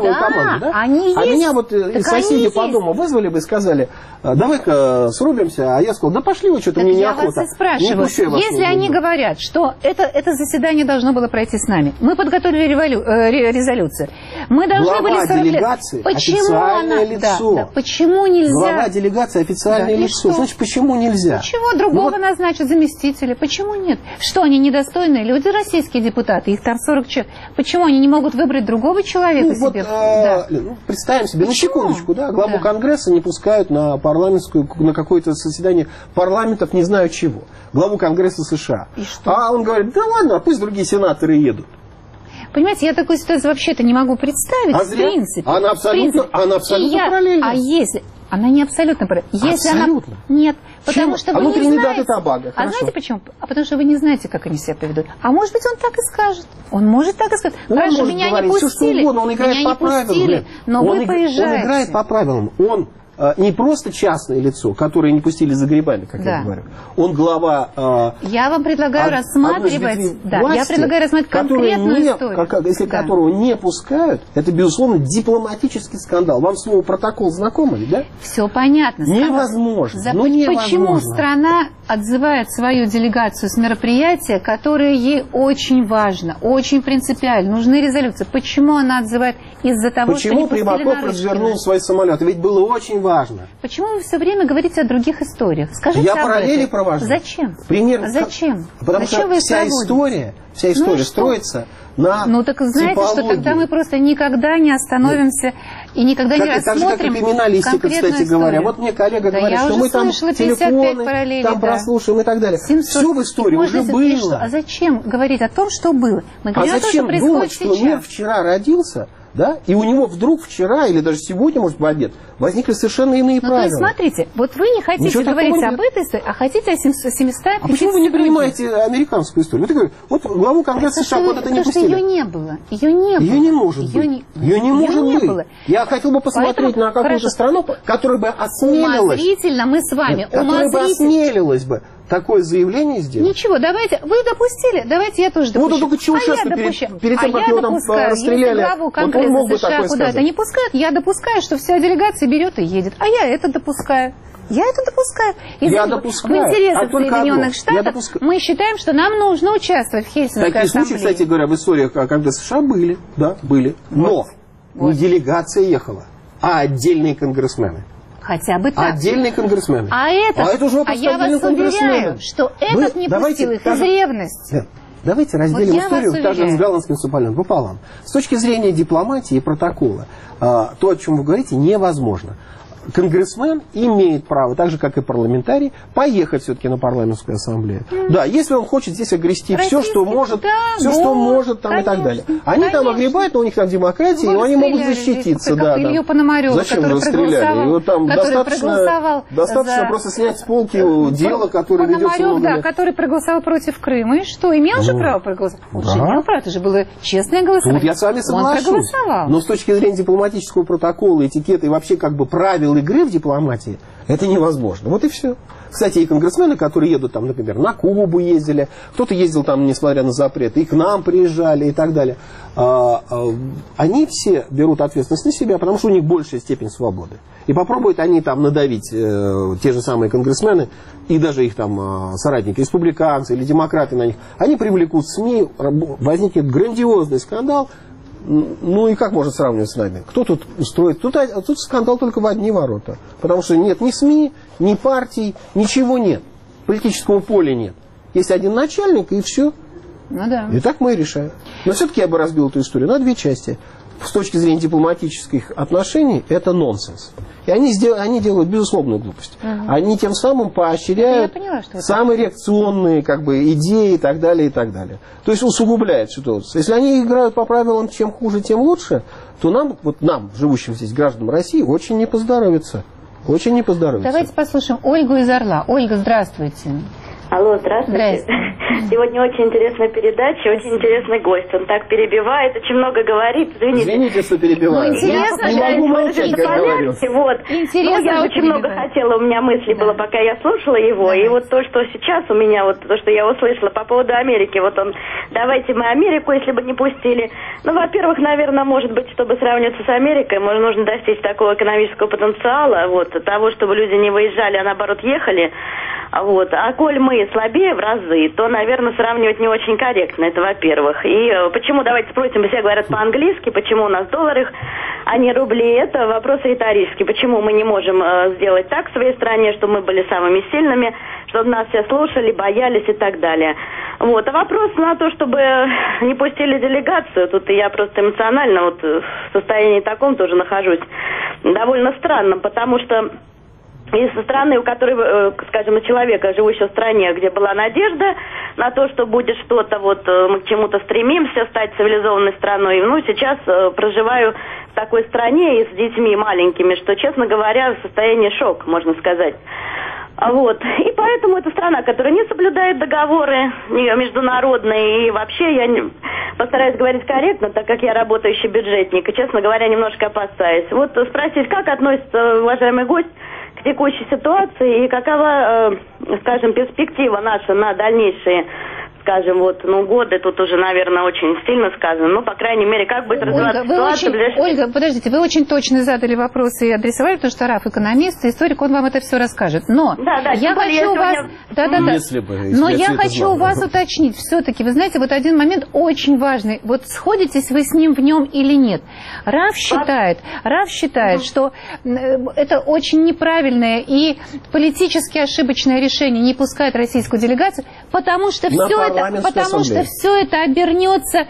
C: да? А меня вот соседи по дому вызвали бы и сказали, давай-ка срубимся, а я сказал, да пошли вы, что-то мне неохота.
B: Я вас и спрашиваю, если они говорят, что это заседание должно было пройти с нами, мы подготовили резолюцию, мы должны были...
C: Глава делегации, официальное лицо.
B: Почему нельзя?
C: Глава делегации, официальное лицо. Значит, почему нельзя?
B: Почему другого назначат заместителя? Почему нет? Что, они недостойные люди, российские депутаты, их там 40 человек. Почему они не могут выбрать другого человека себе?
C: Представим себе, на секундочку, главу Конгресса не пускают на какое-то заседание парламентов не знаю чего. Главу Конгресса США. А он говорит, да ладно, пусть другие сенаторы едут.
B: Понимаете, я такую ситуацию вообще-то не могу представить, в принципе.
C: Она абсолютно параллельна.
B: А если... Она не абсолютно параллельна. Если
C: абсолютно?
B: Нет. Потому что вы не знаете.
C: Тобаго.
B: А знаете почему? Потому что вы не знаете, как они себя поведут. А может быть, он так и скажет. Он может так и сказать. Хорошо, меня не пустили.
C: Он играет по правилам.
B: Но вы поезжаете.
C: Он играет по правилам. Он не просто частное лицо, которое не пустили за грибами, как я говорю. Он глава...
B: Я вам предлагаю рассматривать... я предлагаю рассматривать конкретную историю.
C: Если которого не пускают, это, безусловно, дипломатический скандал. Вам слово протокол знакомо, да?
B: Все понятно.
C: Невозможно.
B: Почему страна отзывает свою делегацию с мероприятия, которое ей очень важно, очень принципиально, нужны резолюции? Почему она отзывает из-за того, что не пустили
C: Примаков развернул свой самолет? Ведь было очень важно.
B: Почему вы все время говорите о других историях? Скажите
C: я параллели провожу.
B: Зачем?
C: Зачем? Потому что вся история строится на
B: так знаете, что тогда мы просто никогда не остановимся и никогда не рассмотрим
C: так же, как и криминалистика, кстати говоря. Вот мне коллега говорит, что мы там телефоны там прослушаем и так далее. 700. Все в истории уже было.
B: А зачем говорить о том, что было? Мы говорим о том, что происходит
C: думать, что мир вчера родился, да, и у него вдруг вчера или даже сегодня, может, в обед, возникли совершенно иные правила.
B: То есть, смотрите, вот вы не хотите говорить об этой истории, а хотите о 750.
C: А почему вы не принимаете американскую историю? Вот, я говорю, вот главу Конгресса США вот это не пустили.
B: Потому что ее не было. Ее не было.
C: Ее не может быть. Ее не может быть. Я хотел бы посмотреть на какую-то страну, которая бы осмелилась.
B: Умозрительно мы с вами.
C: Которая бы осмелилась бы такое заявление сделать.
B: Ничего, давайте, вы допустили, давайте я тоже допущу.
C: Ну, только чего сейчас перед тем, как его там расстреляли,
B: главу Конгресса США куда-то не пускают, я допускаю, что вся делегация берет и едет. А я это допускаю. Я это допускаю.
C: Я допускаю.
B: В интересах Соединенных Штатов мы считаем, что нам нужно участвовать в Хельсинкской
C: ассамблее. Такие случаи, кстати говоря, в историях когда США были, да, были. Но не делегация ехала, а отдельные конгрессмены.
B: Хотя бы так.
C: Отдельные конгрессмены.
B: А это
C: уже вопрос
B: я вас уверяю, что этот не пустил их из ревности.
C: Давайте разделим историю даже с голландским Супалем пополам. С точки зрения дипломатии и протокола, то, о чем вы говорите, невозможно. Конгрессмен имеет право, так же, как и парламентарий, поехать все-таки на парламентскую ассамблею. Да, если он хочет здесь огрести все, что может, что может там, конечно, и так далее. Они там огребают, но у них там демократия, и они могут защититься.
B: Да, Илью Пономарёва,
C: зачем
B: который
C: расстреляли? Его там
B: проголосовал
C: достаточно просто снять с полки дело, которое ведется много лет.
B: Который проголосовал против Крыма. И что, имел же право проголосовать? Он же имел право, это же было честное голосование.
C: Вот я с вами соглашусь. Но с точки зрения дипломатического протокола, этикета и вообще как бы правил игры в дипломатии, это невозможно. Вот и все. Кстати, и конгрессмены, которые едут там, например, на Кубу ездили, кто-то ездил там, несмотря на запреты, и к нам приезжали и так далее, они все берут ответственность на себя, потому что у них большая степень свободы. И попробуют они там надавить, те же самые конгрессмены, и даже их там соратники, республиканцы или демократы на них, они привлекут СМИ, возникнет грандиозный скандал. Ну и как можно сравнивать с нами? Кто тут устроит? Тут скандал только в одни ворота. Потому что нет ни СМИ, ни партий, ничего нет. Политического поля нет. Есть один начальник, и все.
B: Ну да.
C: И так мы и решаем. Но все-таки я бы разбил эту историю на две части. С точки зрения дипломатических отношений, это нонсенс. И они делают безусловную глупость. Они тем самым поощряют самые реакционные идеи и так далее, и так далее. То есть усугубляют ситуацию. Если они играют по правилам чем хуже, тем лучше, то нам, живущим здесь гражданам России, очень не поздоровится. Очень не поздоровится.
B: Давайте послушаем Ольгу из Орла. Ольга, здравствуйте.
F: Алло, здравствуйте. Сегодня очень интересная передача, очень интересный гость. Он так перебивает, очень много говорит.
C: Извините, что перебиваю.
B: Интересно,
C: не могу молчать, как говорю.
F: Вот. Интересно, я очень много хотела, у меня мысли было, пока я слушала его. И вот то, что сейчас у меня, вот то, что я услышала по поводу Америки, вот он, давайте мы Америку, если бы не пустили. Ну, во-первых, наверное, может быть, чтобы сравниваться с Америкой, нужно достичь такого экономического потенциала, вот, того, чтобы люди не выезжали, а наоборот ехали. Вот. А коль мы слабее в разы, то, наверное, сравнивать не очень корректно, это во-первых. И почему, давайте спросим, все говорят по-английски, почему у нас в долларах, а не рубли, это вопрос риторический. Почему мы не можем сделать так в своей стране, чтобы мы были самыми сильными, чтобы нас все слушали, боялись и так далее. Вот. А вопрос на то, чтобы не пустили делегацию, тут я просто эмоционально в состоянии таком тоже нахожусь, довольно странном, потому что из страны, у которой, скажем, у человека, живущего в стране, где была надежда на то, что будет что-то, мы к чему-то стремимся, стать цивилизованной страной. Сейчас проживаю в такой стране и с детьми маленькими, что, честно говоря, в состоянии шока, можно сказать. Вот. И поэтому это страна, которая не соблюдает договоры международные. И вообще я постараюсь говорить корректно, так как я работающий бюджетник. И, честно говоря, немножко опасаюсь. Спросить, как относится уважаемый гость к текущей ситуации и какова, скажем, перспектива наша на дальнейшие, скажем, годы, тут уже, наверное, очень сильно сказано, по крайней мере, как будет развиваться ситуация.
B: Ольга, подождите, вы очень точно задали вопросы и адресовали, потому что Раф экономист, историк, он вам это все расскажет. Но я хочу у вас уточнить, все-таки, вы знаете, один момент очень важный, сходитесь вы с ним в нем или нет. Раф считает, что это очень неправильное и политически ошибочное решение не пускать российскую делегацию, потому что все это потому что все это обернется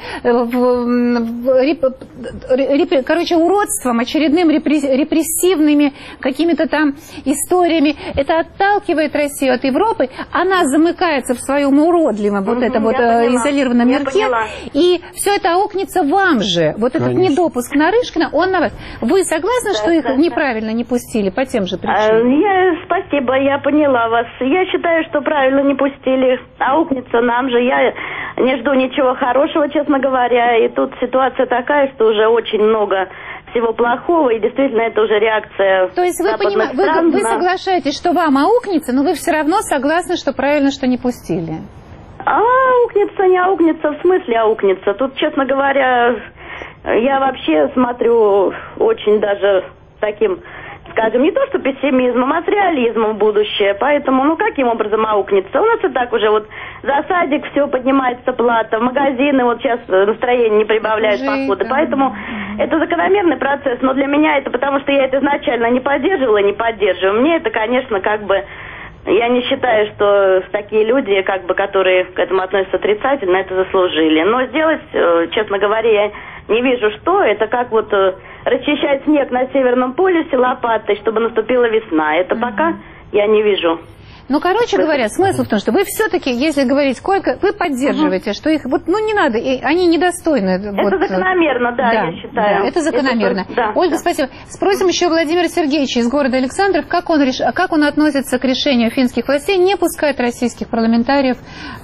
B: уродством, очередным репрессивными какими-то там историями. Это отталкивает Россию от Европы, она замыкается в своем уродливом изолированном мирке, и все это аукнется вам же. Вот этот недопуск Нарышкина, он на вас. Вы согласны, что их неправильно не пустили по тем же причинам?
F: Спасибо, я поняла вас. Я считаю, что правильно не пустили. Аукнется нам же. Я не жду ничего хорошего, честно говоря. И тут ситуация такая, что уже очень много всего плохого, и действительно это уже реакция.
B: То есть вы соглашаетесь, что вам аукнется, но вы все равно согласны, что правильно, что не пустили?
F: Аукнется, не аукнется, в смысле аукнется? Тут, честно говоря, я вообще смотрю очень даже таким, скажем, не то что пессимизмом, а с реализмом в будущее. Поэтому, каким образом аукнется? У нас и так уже за садик все поднимается плата, магазины сейчас настроение не прибавляют походы. Поэтому это закономерный процесс, но для меня это потому, что я это изначально не поддерживала и не поддерживаю. Мне это, конечно, я не считаю, что такие люди, которые к этому относятся отрицательно, это заслужили. Но сделать, честно говоря, я не вижу, что. Это как расчищать снег на Северном полюсе лопатой, чтобы наступила весна. Это пока я не вижу.
B: Короче говоря, смысл в том, что вы все-таки, если говорить сколько, вы поддерживаете, что их не надо, они недостойны.
F: Это закономерно, я считаю.
B: Да, это закономерно. Ольга, спасибо. Спросим еще Владимира Сергеевича из города Александров, как он относится к решению финских властей не пускать российских парламентариев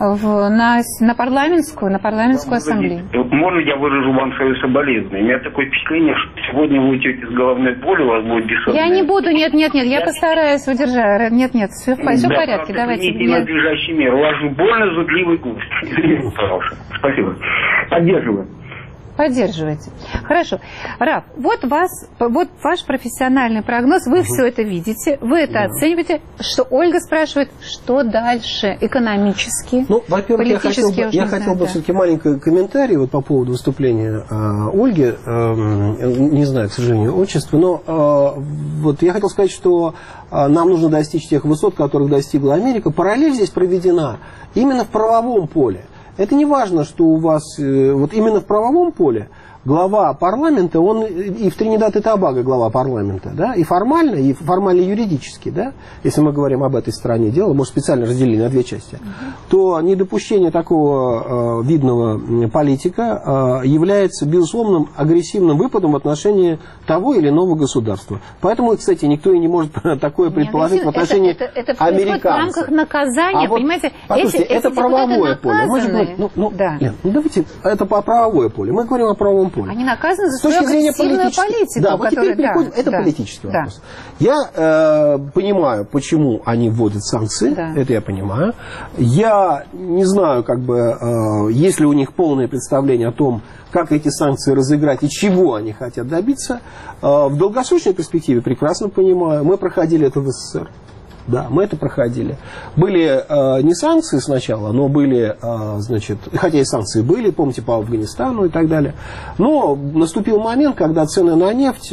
B: на парламентскую ассамблею.
G: Можно я выражу вам свое соболезнование? У меня такое впечатление, что сегодня вы уйдете с головной болью, у вас будет бессонная.
B: Я не буду, нет, я постараюсь удержать. Нет, все в порядке, давайте.
G: Примите надлежащие меры. У вас же больно зудливый гость. Пожалуйста. Спасибо. Поддерживаю.
B: Поддерживаете. Хорошо. Раф, вот ваш профессиональный прогноз, вы все это видите, вы это оцениваете. Что Ольга спрашивает, что дальше экономически,
C: во-первых, я хотел бы все-таки маленький комментарий по поводу выступления Ольги. Не знаю, к сожалению, отчества, но я хотел сказать, что нам нужно достичь тех высот, которых достигла Америка. Параллель здесь проведена именно в правовом поле. Это не важно, что у вас именно в правовом поле глава парламента, он и в Тринидад и Тобаго глава парламента, и формально юридически, если мы говорим об этой стороне дела, может специально разделили на две части, то недопущение такого видного политика является безусловным агрессивным выпадом в отношении того или иного государства. Поэтому, кстати, никто и не может такое предположить в отношении американцев.
B: Это в рамках наказания, понимаете?
C: Послушайте, это правовое поле. Давайте, это правовое поле. Мы говорим о правовом поле.
B: Они наказаны за свою агрессивную политику.
C: Да, теперь переходим. Это политический вопрос. Я понимаю, почему они вводят санкции. Это я понимаю. Я не знаю, есть ли у них полное представление о том, как эти санкции разыграть и чего они хотят добиться. В долгосрочной перспективе прекрасно понимаю. Мы проходили это в СССР. Да, мы это проходили. Были не санкции сначала, но были, хотя и санкции были, помните, по Афганистану и так далее. Но наступил момент, когда цены на нефть,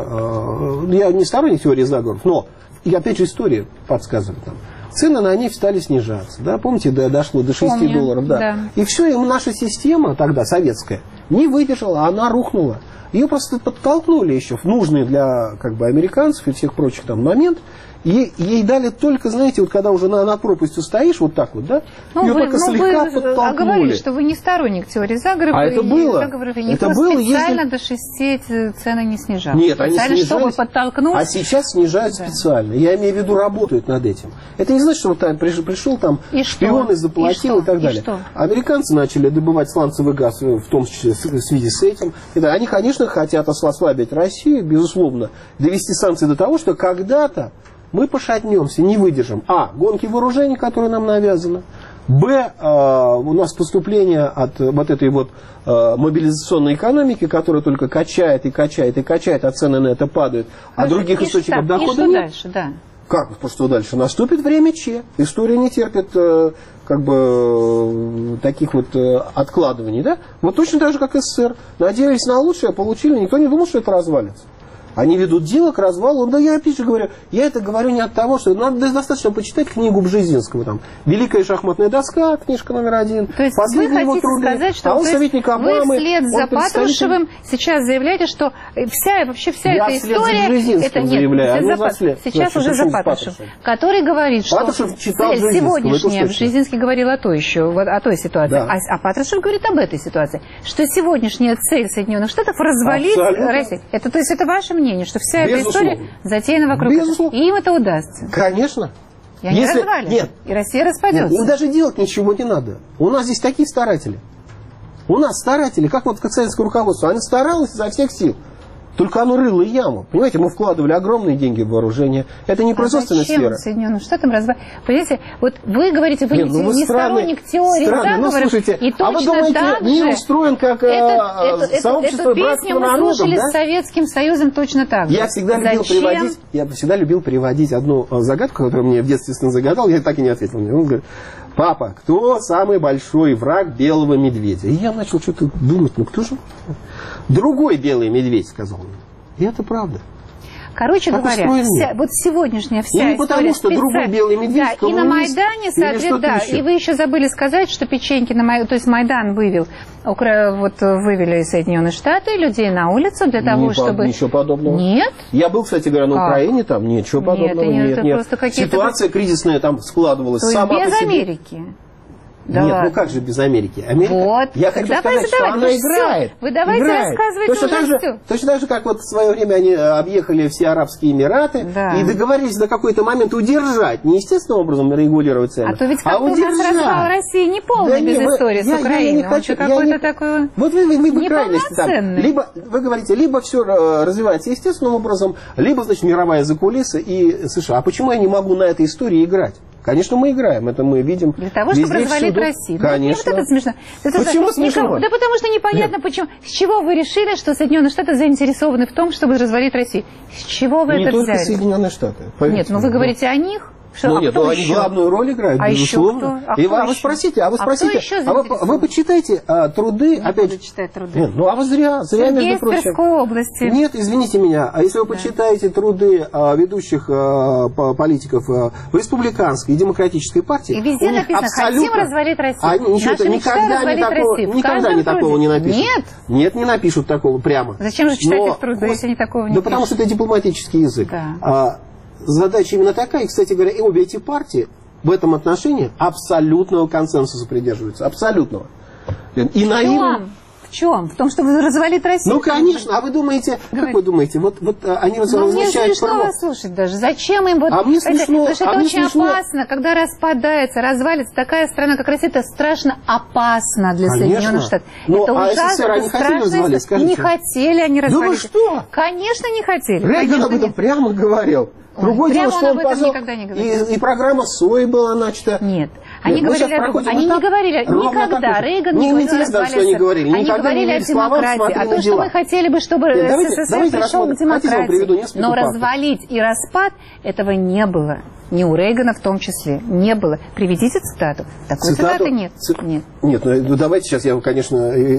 C: я не сторонник теории заговоров, но, и опять же история подсказывает нам, цены на нефть стали снижаться. Да? Помните, дошло до $6. Да. И все, и наша система тогда, советская, не выдержала, она рухнула. Ее просто подтолкнули еще в нужный для американцев и всех прочих момент. Ей дали только, знаете, когда уже над пропастью стоишь, ее только слегка подтолкнули.
B: Вы говорили, что вы не сторонник теории заговоров.
C: Это было.
B: Это было, специально до 6 цены не снижали.
C: Нет, они снижались,
B: чтобы подтолкнуть.
C: А сейчас снижают специально. Я имею в виду, работают над этим. Это не значит, что пришел шпион и заплатил и так далее. Американцы начали добывать сланцевый газ, в том числе в связи с этим. Они, конечно, хотят ослабить Россию, безусловно, довести санкции до того, что когда-то мы пошатнемся, не выдержим. Гонки вооружений, которые нам навязаны. Б, у нас поступление от этой мобилизационной экономики, которая только качает и качает и качает, а цены на это падают, а других источников дохода нет.
B: Дальше, да.
C: Как? Что дальше? Наступит время Че. История не терпит таких откладываний. Да? Точно так же, как СССР. Надеялись на лучшее, получили. Никто не думал, что это развалится. Они ведут дело к развалу. Да я опять же говорю, я это говорю не от того, что надо достаточно почитать книгу Бжезинского, там, «Великая шахматная доска», книжка номер 1.
B: То есть вы хотите сказать, что вы вслед за Патрушевым сейчас заявляете, что вся эта история... Это нет, сейчас уже за Патрушевым, который говорит, что цель сегодняшняя, Бжезинский говорил о той ситуации, а Патрушев говорит об этой ситуации, что сегодняшняя цель Соединенных Штатов развалить Россию. То есть это ваше мнение, что вся эта история затеяна вокруг этого. И им это удастся.
C: Конечно.
B: И они развалят. И Россия распадется.
C: Им даже делать ничего не надо. У нас здесь такие старатели. У нас старатели, как вот советское руководство, они старались изо всех сил. Только оно рыло яму. Понимаете, мы вкладывали огромные деньги в вооружение. Это не производственная сфера.
B: Соединенным Штатам Понимаете, вот вы говорите, вы не сторонник теории заговоров.
C: Слушайте,
B: и точно
C: вы думаете,
B: так
C: мир
B: же
C: устроен как сообщество братского народа?
B: Мы слушали с Советским Союзом точно так же.
C: Я всегда любил приводить одну загадку, которую мне в детстве сын загадал, я так и не ответил. Он говорит: папа, кто самый большой враг белого медведя? И я начал что-то думать, кто же? Другой белый медведь, сказал мне. И это правда.
B: Короче говоря, вот сегодняшняя вся
C: не потому, что другой белый медведь,
B: и на Майдане, соответственно, и вы еще забыли сказать, что печеньки, то есть Майдан вывели Соединенные Штаты, людей на улицу для того, чтобы...
C: Ничего подобного.
B: Нет?
C: Я был, кстати говоря, на Украине, там ничего подобного. Нет. Ситуация кризисная там складывалась сама по себе.
B: Без Америки. Да.
C: Нет, как же без Америки?
B: Вот.
C: Я хочу сказать, что она играет.
B: Вы давайте рассказывайте
C: точно так же, как вот в свое время они объехали все Арабские Эмираты и договорились на какой-то момент удержать, не естественным образом регулировать цены,
B: а то ведь как-то у нас распал России не полный без истории с Украиной. Какой-то такой
C: вот вы крайности там. Либо, вы говорите, либо все развивается естественным образом, либо, значит, мировая закулиса и США. А почему я не могу на этой истории играть? Конечно, мы играем, это мы видим.
B: Для того, чтобы развалить Россию.
C: Конечно.
B: Вот это смешно.
C: Почему смешно?
B: Да потому что непонятно, почему. С чего вы решили, что Соединенные Штаты заинтересованы в том, чтобы развалить Россию? С чего вы это взяли?
C: Не только Соединенные Штаты.
B: Нет, вы говорите о них.
C: Они главную роль играют, безусловно. Вы спросите, вы почитайте труды, опять же.
B: Читать труды.
C: Нет, вы зря, между прочим.
B: Сергеевской области.
C: Нет, извините меня, а если вы почитаете труды ведущих политиков в республиканской и демократической партии,
B: и везде написано, хотим развалить Россию.
C: Они никогда не такого не напишут. Нет, не напишут такого прямо.
B: Зачем же читать их труды, если они такого не пишут?
C: Да потому что это дипломатический язык. Задача именно такая, и, кстати говоря, и обе эти партии в этом отношении абсолютного консенсуса придерживаются. Абсолютного. И
B: В чем? В том, чтобы развалить Россию?
C: Конечно. А вы думаете, как вы думаете, вот они размещают...
B: Мне смешно вас слушать даже. Зачем им
C: мне смешно.
B: Потому что это очень опасно, когда распадается, развалится такая страна, как Россия. Это страшно опасно для Соединенных Штатов. Это ужасно, это страшно. Не хотели они развалить.
C: Да вы что?
B: Конечно, не хотели.
C: Рейган об этом прямо говорил. Другое дело, что он
B: никогда не говорил.
C: И программа СОИ была начата.
B: Нет. Они говорили о другом. Они не говорили никогда. Рейган не говорил
C: интересно, что они говорили.
B: Они говорили о демократии. О том, что мы хотели бы, чтобы СССР пришел к демократии. Но развалить и распад этого не было. Ни у Рейгана в том числе. Не было. Приведите цитату. Такой цитаты нет.
C: Нет, давайте сейчас я, конечно,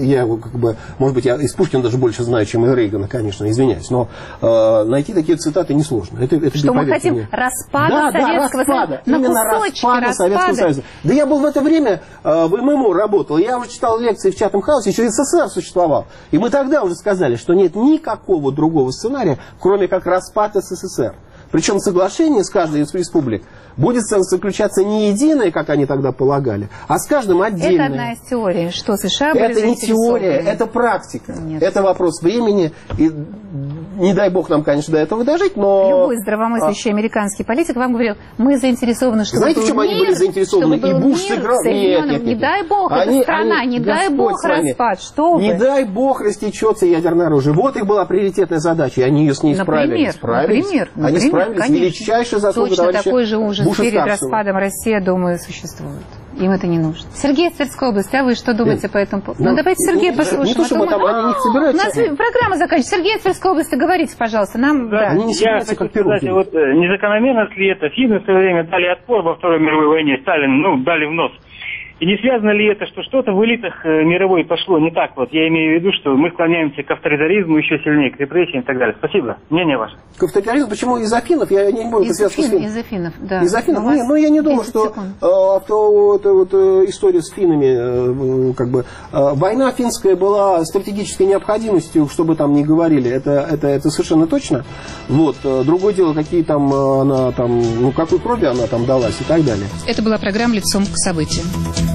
C: может быть, я из Пушкина даже больше знаю, чем и Рейгана, конечно, извиняюсь. Но найти такие цитаты несложно.
B: Что мы хотим распада Советского Союза.
C: Именно распада Советского Союза. Да я был в это время в ММО работал. Я уже читал лекции в Чатам-хаусе, еще и СССР существовал. И мы тогда уже сказали, что нет никакого другого сценария, кроме как распад СССР. Причем соглашение с каждой из республик будет заключаться не единое, как они тогда полагали, а с каждым отдельно.
B: Это одна из теорий, что США были
C: заинтересованы. Это не теория, это практика. Нет. Это вопрос времени. И не дай бог нам, конечно, до этого дожить, но...
B: Любой здравомыслящий американский политик вам говорил, мы заинтересованы, чтобы
C: знаете, в чем они были заинтересованы? И Буш сыграл...
B: Нет. Не дай бог, это страна, не дай бог распад. Что вы?
C: Не дай бог растечется ядерное оружие. Вот их была приоритетная задача, и они ее с ней справились.
B: Например,
C: они справились. Величайшая заслуга
B: товарища такой же ужас перед распадом России, я думаю, существует. Им это не нужно. Сергей из Тверской области, а вы что думаете по этому поводу? Давайте Сергея послушаем.
C: Не то, чтобы там они не собираются.
B: У нас программа заканчивается. Сергей из Тверской области, говорите, пожалуйста. Нам,
H: они не собираются, как пироги. Вот незакономерно ли это? Финны в свое время дали отпор во Второй мировой войне. Сталин, дали в нос. И не связано ли это, что что-то в элитах мировой пошло не так? Вот я имею в виду, что мы склоняемся к авторитаризму еще сильнее, к репрессиям и так далее. Спасибо. Мнение ваше.
C: К авторитаризму? Почему из Афинов? Я не могу
B: из Афинов, да.
C: Из Афинов? Ну, я не думаю, что история с финнами, война финская была стратегической необходимостью, что бы там ни говорили. Это совершенно точно. Вот. Другое дело, какие там она там, какой крови она там далась и так далее.
B: Это была программа «Лицом к событиям».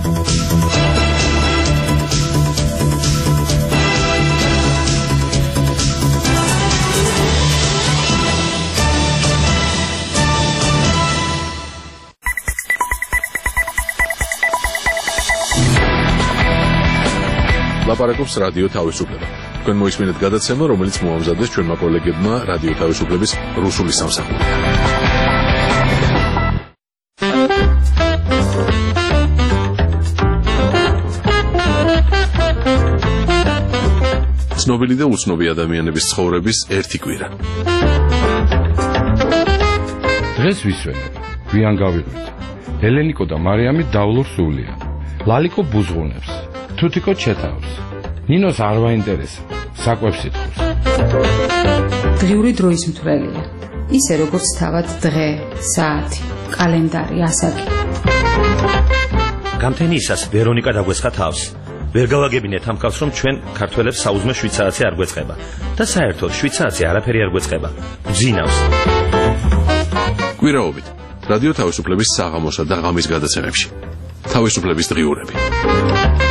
A: ლაპარაკობს რადიო თავისუფლება. თქვენ მოისმინეთ გადაცემა, რომელიც მოამზადეს ჩვენმა კოლეგებმა რადიო თავისუფლების რუსული სამსახური. ცნობილი და უცნობი ადამიანების ცხოვრების ერთი კვირა.
I: დღეს ვისვენებ, გვიან გავიღვიძე. ელენიკო და მარიამი დავლურ სულიან. ლალიკო ბუზღუნებს. თუთიკო ჩეთავს. ნინოს არ ვაინტერესებს, საკვებს ითხოვს.
J: დღიური დროის მთვრელია. ისე როგორც თავად დღე, საათი, კალენდარი, ასაკი.
K: გამთენიისას ვერონიკა დაგვესხა თავს. ვერ გავაგებინეთ ამ კაცს, რომ ჩვენ ქართველებს საუზმე შვიცარიცი არ გვეწყება და საერთოდ შვიცარიცი არაფერი არ გვეწყება. გძინავს.
A: კვირაობით რადიო თავისუფლების საღამოსა და ღამის გადაცემებში. თავისუფლების დღიურები.